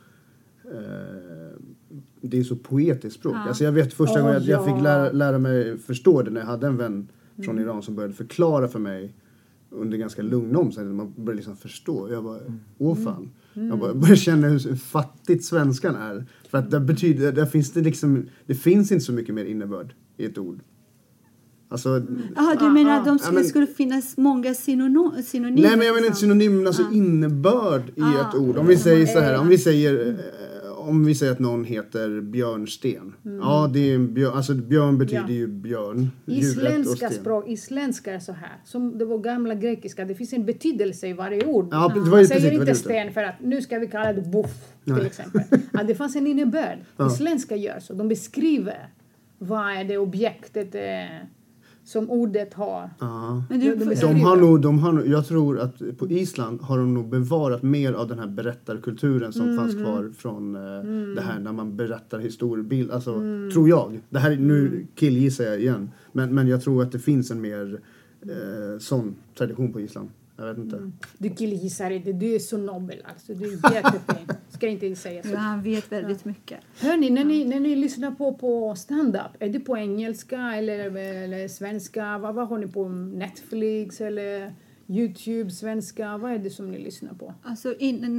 det är så poetiskt språk. Alltså jag vet första gången jag fick lära mig förstå det när jag hade en vän från Iran som började förklara för mig under ganska lugna omständigheter. Man började liksom förstå. Jag bara, fan. Jag började känna hur fattigt svenskan är. För att det finns inte så mycket mer innebörd i ett ord. Alltså, du menar att det skulle finnas många synonymer? Nej, men jag menar inte synonym, alltså innebörd i ett ord. Om vi säger så här, om vi säger att någon heter Björnsten. Ja, det är en björn, alltså björn betyder ju björn. Isländska är så här. Som det var gamla grekiska, det finns en betydelse i varje ord. Ja, Man säger inte sten för att nu ska vi kalla det buff till exempel. Det fanns en innebörd. Isländska gör så. De beskriver vad är det objektet som ordet har. Men jag tror att på Island har de nog bevarat mer av den här berättarkulturen som fanns kvar från det här när man berättar historiebild. Alltså, tror jag. Det här, nu killgissar jag igen. Men jag tror att det finns en mer sån tradition på Island. Jag vet inte. Du killgissar inte. Du är så nobel. Alltså. Du är jättefin. Ska inte säga så. Ja, han vet väldigt mycket. Hörni, när ni lyssnar på stand-up, är det på engelska eller svenska? Vad har ni på? Netflix eller YouTube, svenska? Vad är det som ni lyssnar på? Alltså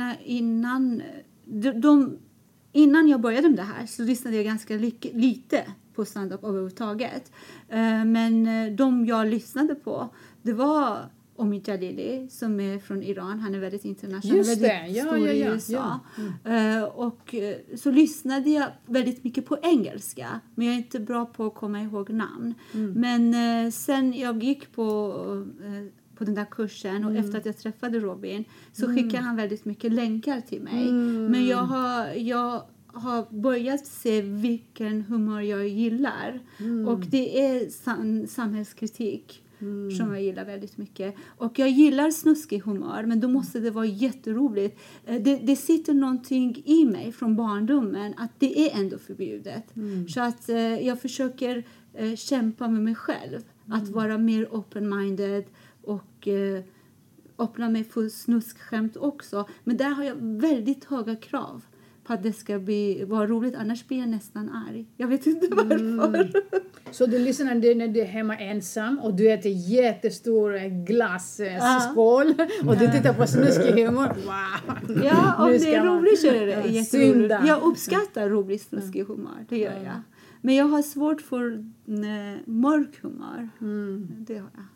innan jag började med det här så lyssnade jag ganska lite på stand-up överhuvudtaget. Men de jag lyssnade på, det var Omid Jalili som är från Iran. Han är väldigt internationell. Just det, stor i USA. Och så lyssnade jag väldigt mycket på engelska. Men jag är inte bra på att komma ihåg namn. Men sen jag gick på den där kursen och efter att jag träffade Robin så skickade han väldigt mycket länkar till mig. Men jag har börjat se vilken humor jag gillar. Och det är samhällskritik. Som jag gillar väldigt mycket. Och jag gillar snuskig humor. Men då måste det vara jätteroligt. Det sitter någonting i mig från barndomen. Att det är ändå förbjudet. Så att jag försöker kämpa med mig själv. Att vara mer open-minded. Och öppna mig för snuskskämt också. Men där har jag väldigt höga krav. På att det ska vara roligt. Annars blir jag nästan arg. Jag vet inte varför. Så du lyssnar när du är hemma ensam. Och du äter jättestor glasskål. Och du tittar på snuskig humor. Wow. Ja, om det är roligt så är det jätteroligt. Jag uppskattar rolig snuskig humor. Det gör jag. Men jag har svårt för mörk humor. Det har jag.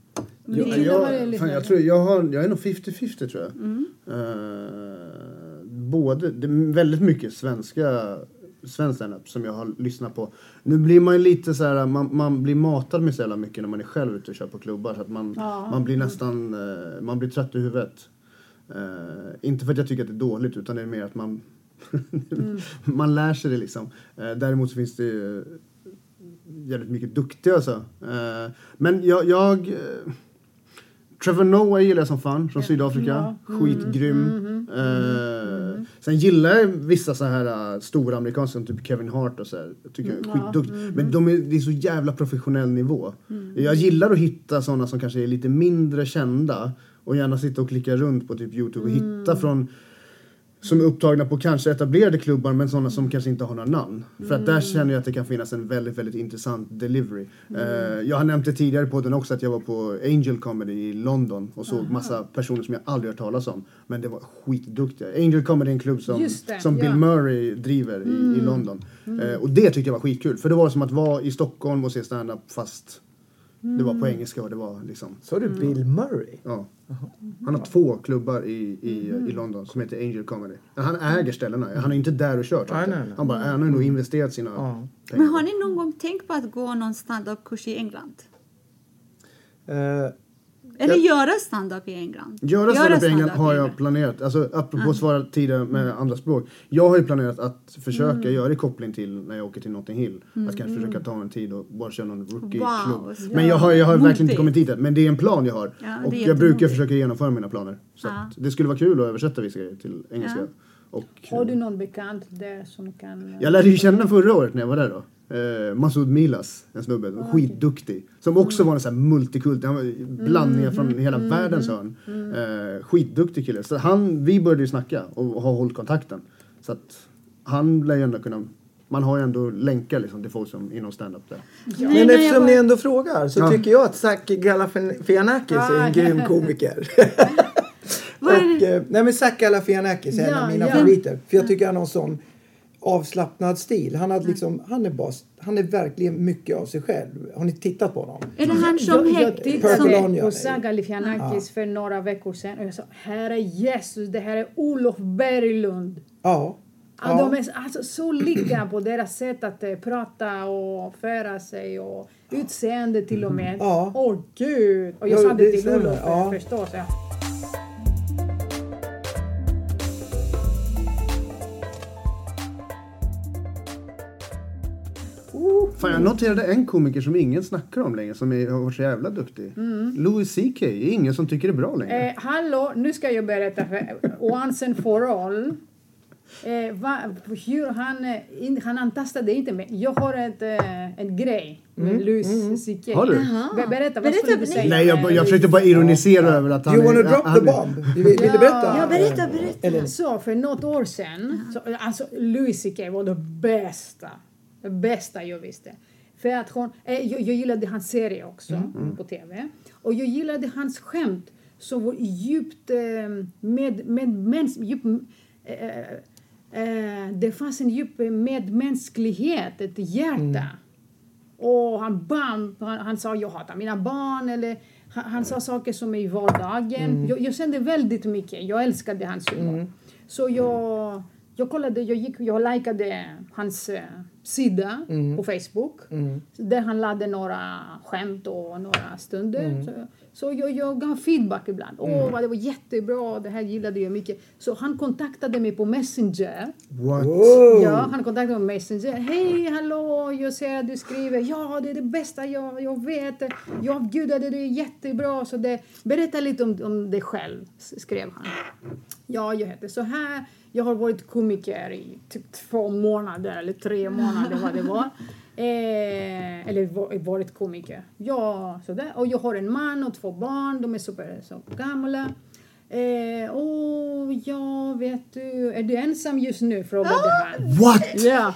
Jag är nog 50-50 tror jag. Det är väldigt mycket svensk stand-up som jag har lyssnat på. Nu blir man ju lite så här, man blir matad med så jävla mycket när man är själv ute och kör på klubbar så att man blir nästan man blir trött i huvudet. Inte för att jag tycker att det är dåligt utan det är mer att man man lär sig det liksom. Däremot så finns det jävligt mycket duktiga så. Men jag Trevor Noah gillar jag som fan från Sydafrika. Skitgrym. Sen gillar jag vissa så här stora amerikanska som typ Kevin Hart och så här. Jag tycker jag är skitduktig. Men det är så jävla professionell nivå. Jag gillar att hitta sådana som kanske är lite mindre kända och gärna sitta och klicka runt på typ YouTube och hitta från som är upptagna på kanske etablerade klubbar men sådana som kanske inte har några namn. För att där känner jag att det kan finnas en väldigt, väldigt intressant delivery. Jag har nämnt det tidigare på den också att jag var på Angel Comedy i London och såg massa personer som jag aldrig hört talas om. Men det var skitduktiga. Angel Comedy är en klubb som Bill Murray driver i London. Och det tyckte jag var skitkul. För det var som att vara i Stockholm och se stand-up fast Det var på engelska och det var liksom... Så du Bill Murray? Ja. Han har 2 klubbar i London som heter Angel Comedy. Han äger ställena. Han är inte där och kört. Nej. Han har nog investerat sina pengar. Men har ni någon gång tänkt på att gå någon stand-up-kurs i England? Eller göra stand-up i England? Göra stand-up i England har jag planerat. Alltså apropå svara tidigare med andra språk. Jag har ju planerat att försöka göra det koppling till när jag åker till Notting Hill. Att kanske försöka ta en tid och bara köra någon rookie-klubb. Men jag har verkligen inte kommit dit än. Men det är en plan jag har. Och jag brukar försöka genomföra mina planer. Så att det skulle vara kul att översätta vissa grejer till engelska. Och, har du någon bekant där som kan... Jag lärde ju känna förra året när jag var där då. Masoud Milas, en snubbe, skitduktig. Som också var en sån här multikult. Han var blandningar från hela världens hörn. Skitduktig kille. Så vi började ju snacka och ha hållit kontakten. Så att han lär ju ändå kunna... Man har ju ändå länkar liksom till folk som inom stand-up där. Ja. Men eftersom ni ändå frågar så tycker jag att Zach Galifianakis är en grym komiker. Zach Galifianakis är en av mina favoriter. För jag tycker han har en sån avslappnad stil. Han är verkligen mycket av sig själv. Har ni tittat på honom? Är det han som häktigt? På Zach Galifianakis för några veckor sedan. Och jag sa, här är Jesus, det här är Olof Berglund. Ja. De är alltså så lika på deras sätt att prata och föra sig och utseende till och med. Åh gud! Och jag sa det till Olof förstås. Ja. Fan, jag noterade en komiker som ingen snackar om längre som har varit så jävla duktig. Louis CK är ingen som tycker det är bra längre. Hallå, nu ska jag berätta för once and for all. Hur han antastade inte med. Jag har en grej med Louis CK. Har du? Berätta, vad skulle du säga? Nej, jag försökte bara ironisera över att han... You wanna drop the bomb? Vill du berätta? Ja, berätta. Så, för något år sedan, alltså Louis CK var det bästa jag visste. För att jag gillade hans serie också på tv. Och jag gillade hans skämt som var djupt det fanns en djup medmänsklighet, ett hjärta. Och han sa jag hatar mina barn, eller han sa saker som är i vardagen. Jag kände väldigt mycket. Jag älskade hans humor. Så jag kollade, jag likade hans sida på Facebook. Där han lade några skämt och några stunder. Så jag gav feedback ibland. Det var jättebra, det här gillade jag mycket. Så han kontaktade mig på Messenger. What? Ja, han kontaktade mig på Messenger. Hej, hallå, jag ser att du skriver. Ja, det är det bästa jag vet. Jag gudade, det är jättebra. Så berätta lite om dig själv, skrev han. Ja, jag heter så här. Jag har varit komiker i typ 2 månader eller 3 månader vad det var. Eller varit komiker. Ja, sådär. Och jag har en man och 2 barn. De är så gamla. Ja, vet du. Är du ensam just nu? Frågade han. What? Ja.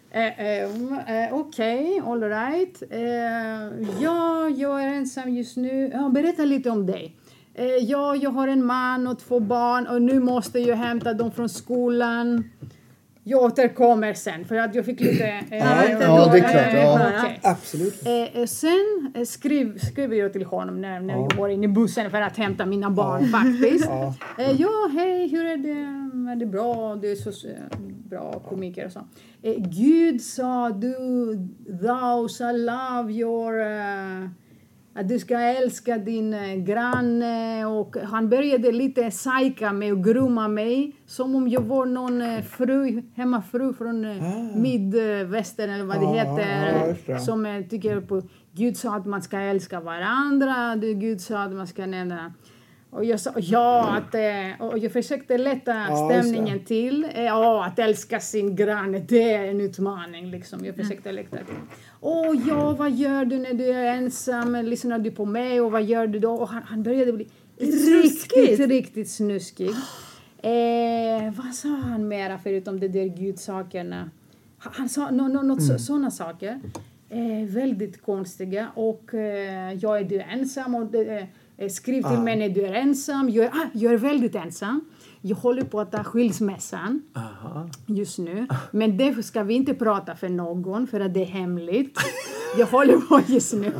Okej, all right. Ja, jag är ensam just nu. Ja, berätta lite om dig. Ja, jag har en man och 2 barn och nu måste jag hämta dem från skolan. Jag återkommer sen för att jag fick lite... ja, det är klart. Okay. Absolut. Sen skriver jag till honom när jag var inne i bussen för att hämta mina barn faktiskt. Ja, hej, hur är det? Är det bra? Du är så bra komiker och så. Gud sa thou shall love your... att du ska älska din granne, och han började lite psyka mig och grumma mig som om jag var någon hemmafru från Midvästern eller vad det heter, som tycker på Gud sa att man ska älska varandra, Gud sa att man ska nämna. Och jag sa och jag försökte lätta stämningen till. Att älska sin granne, det är en utmaning liksom. Jag försökte lätta till. Vad gör du när du är ensam? Lyssnar du på mig? Och vad gör du då? Och han började bli riktigt snuskig. Vad sa han mera förutom det där gudsakerna? Han sa sådana saker. Väldigt konstiga. Och jag är du ensam och skriv till mig när du är ensam. Jag är väldigt ensam. jag håller på att ta skilsmässan just nu. Men det ska vi inte prata för någon, för att det är hemligt. Jag håller på just nu.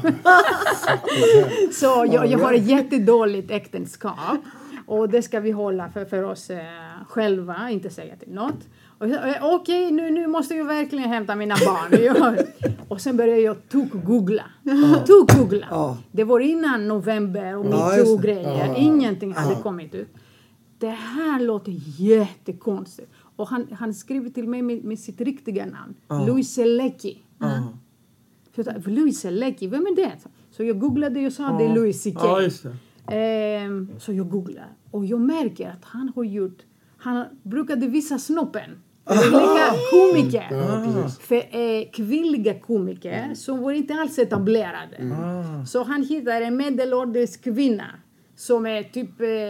Så jag har ett jättedåligt äktenskap. Och det ska vi hålla för oss själva, inte säga till något. Okej, nu måste jag verkligen hämta mina barn. Och sen började jag googla. Det var innan november och MeToo-grejer. Ingenting hade kommit ut. Det här låter jättekonstigt. Och han skrev till mig med sitt riktiga namn. Louis Selecki. Louis Selecki, vem är det? Så jag googlade och sa det är Louis CK. Så jag googlar. Och jag märker att han brukade visa snoppen. Kvinnliga komiker. För kvinnliga komiker som var inte alls etablerade. Så han hittar en medelålders kvinna som är typ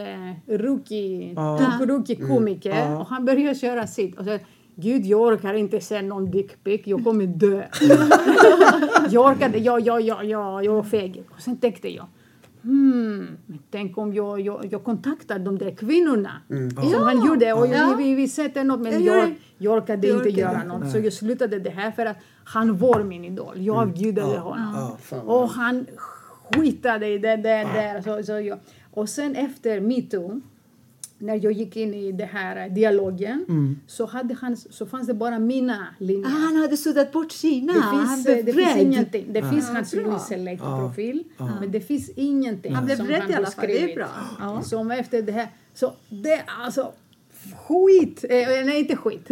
rookie komiker. Och han börjar köra sitt. Och så, Gud, jag orkar inte se någon dickpic. Jag kommer dö. Jag orkade, jag var feg. Och sen tänkte jag. Tänk om jag kontaktar de där kvinnorna som han gjorde och vi sätter något, men jag orkade inte göra något. Så jag slutade det här för att han var min idol. Jag avgudade honom. Och han skitade i det där. Så och sen efter MeToo, när jag gick in i det här dialogen så fanns det bara mina linjer. Han hade suddat bort sina. Det finns ingenting. Det finns hans Louis Selecki-profil. Men det finns ingenting han blev som rädd han i alla har fall. skrivit. Det är bra. Som efter det här. Så det är alltså skit. Nej, inte skit.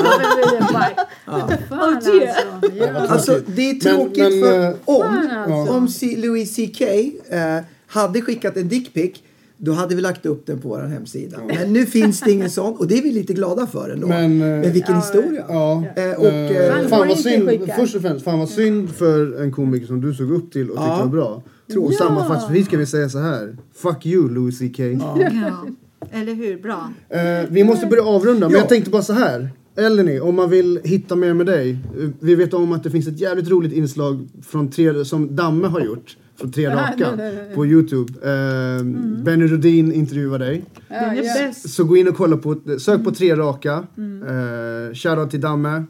Alltså, det är tråkigt för om Louis CK hade skickat en dickpic, då hade vi lagt upp den på vår hemsida. Men nu finns det ingen sån. Och det är vi lite glada för ändå. Men vilken historia. Fan vad synd. Först och främst, fan vad synd för en komiker som du såg upp till och tyckte var bra. Och sammanfattningsvis ska vi säga så här. Fuck you, Louis CK. Eller hur? Bra. Vi måste börja avrunda. Men jag tänkte bara så här. Eleni, om man vill hitta mer med dig. Vi vet om att det finns ett jävligt roligt inslag från som Damme har gjort. Från 3 raka på YouTube. Benny Rodin intervjuar dig. Så gå in och kolla sök på 3 raka. Shoutout till Damme.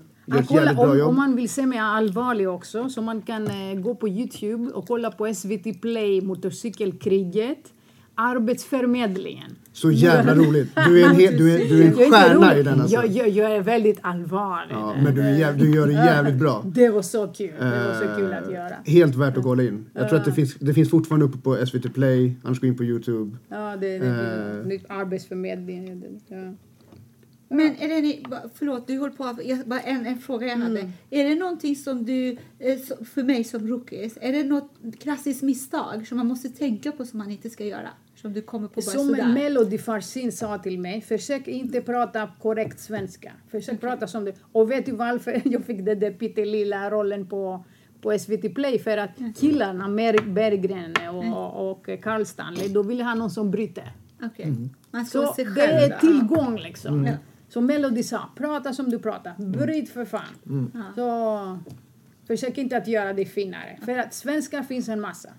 Om man vill se mer allvarlig också, så man kan gå på YouTube och kolla på SVT Play Motorcykelkriget. Arbetsförmedlingen. Så jävla roligt. Du är en stjärna i den. Alltså. Jag är väldigt allvarlig. Ja, men du gör det jävligt bra. Det var så kul. Det var så kul att göra. Helt värt att kolla in. Jag tror att det finns fortfarande uppe på SVT Play. Annars gå in på YouTube. Ja, det är arbetsförmedlingen. Ja. Men är det, förlåt, du håller på, bara en fråga jag hade. Är det någonting som du, för mig som rookies, är det något klassiskt misstag som man måste tänka på som man inte ska göra? Som du kommer på bara som sådär? Melody Farsin sa till mig, försök inte prata korrekt svenska. Försök prata som det. Och vet du varför jag fick den där pyttelilla rollen på SVT Play? För att killarna, Berggren och Carl Stanley, då ville ha någon som bryter. Okay. Så det är tillgång liksom. Så Melody sa, prata som du pratar. Bryt för fan. Så försök inte att göra det finare. För att svenska finns en massa.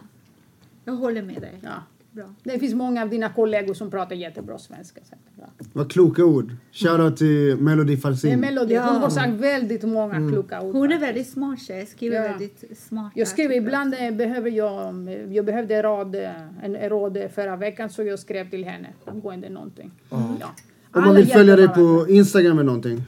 Jag håller med dig. Ja. Bra. Det finns många av dina kollegor som pratar jättebra svenska. Vad kloka ord. Shoutout till Melody Farsin. Hon har sagt väldigt många kloka ord. Hon är väldigt smart tjej. Skriver väldigt smart. Jag skriver ibland behöver jag behövde en råd förra veckan, så jag skrev till henne angående någonting. Om man vill följa dig på Instagram eller någonting.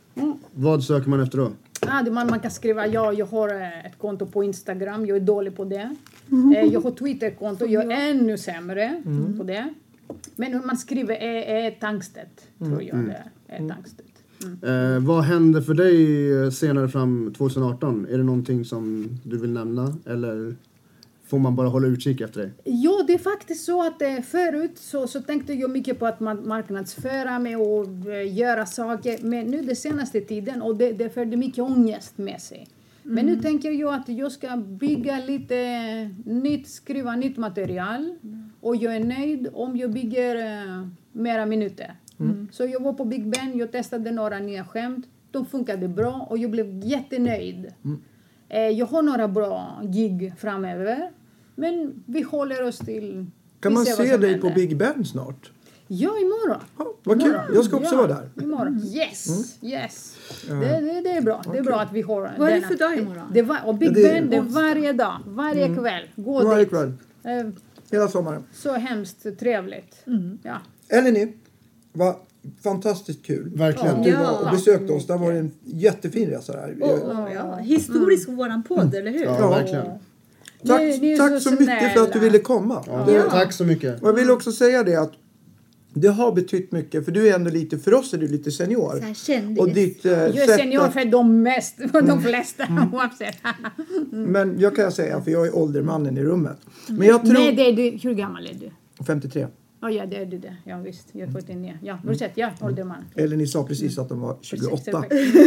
Vad söker man efter då? Man kan skriva, jag har ett konto på Instagram, jag är dålig på det. Jag har Twitter-konto, jag är ännu sämre på det. Men man skriver Tangstedt, tror jag det är Tangstedt. Vad händer för dig senare fram 2018? Är det någonting som du vill nämna? Eller får man bara hålla utkik efter dig? Ja, det är faktiskt så att förut så tänkte jag mycket på att marknadsföra mig och göra saker. Men nu den senaste tiden, och det förde mycket ångest med sig. Men nu tänker jag att jag ska bygga lite nytt, skriva nytt material. Och jag är nöjd om jag bygger mera minuter. Så jag var på Big Ben, jag testade några nya skämt. De funkade bra och jag blev jättenöjd. Jag har några bra gig framöver. Men vi håller oss till... Kan man se dig på Big Ben snart? Ja, imorgon. Ja, vad kul. Jag ska också vara där. Imorgon. Yes. Det är bra. Det är bra att vi har Vad är det för dag imorgon? Och Big Ben, det är varje dag. Varje kväll. Gå varje dit. kväll. Hela sommaren. Så hemskt trevligt. Ja. Eleni, vad fantastiskt kul. Verkligen. Att du var och besökte oss. Det var en jättefin resa där. Historisk våran podd, eller hur? Ja, verkligen. Tack så mycket för att du ville komma. Tack så mycket. Och jag vill också säga det att det har betytt mycket. För du är ändå lite, för oss är du lite senior. Så här kändis. Och ditt, Jag är senior för de flesta. Oavsett. Men jag kan säga, för jag är åldermannen i rummet. Men jag tror... Nej, det är du. Hur gammal är du? 53. Ja, det är du det. Ja, visst. Jag har fått in det. Ja, fortsätt. Ja, ålderman. Eller ni sa precis att de var 28.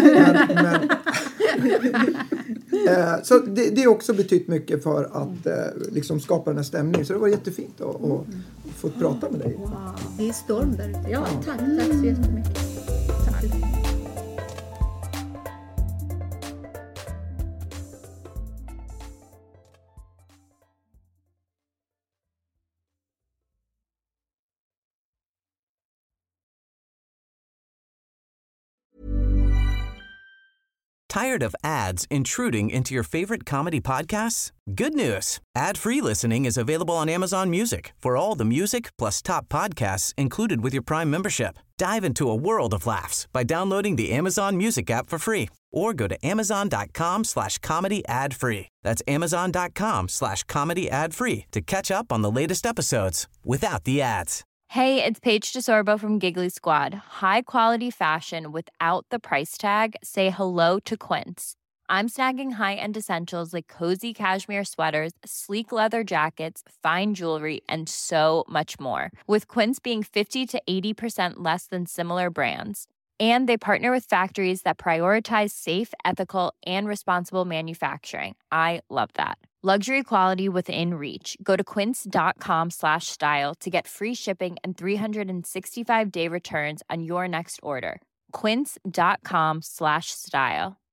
Så det har också betytt mycket för att liksom skapa den här stämningen. Så det var jättefint att få prata med dig. Wow. Det är storm där ute. Ja, tack så jättemycket. Tack. Tired of ads intruding into your favorite comedy podcasts? Good news. Ad-free listening is available on Amazon Music for all the music plus top podcasts included with your Prime membership. Dive into a world of laughs by downloading the Amazon Music app for free or go to amazon.com/comedy ad-free. That's amazon.com/comedy ad-free to catch up on the latest episodes without the ads. Hey, it's Paige DeSorbo from Giggly Squad. High quality fashion without the price tag. Say hello to Quince. I'm snagging high-end essentials like cozy cashmere sweaters, sleek leather jackets, fine jewelry, and so much more. With Quince being 50 to 80% less than similar brands. And they partner with factories that prioritize safe, ethical, and responsible manufacturing. I love that. Luxury quality within reach. Go to quince.com/style to get free shipping and 365-day returns on your next order. Quince.com/style.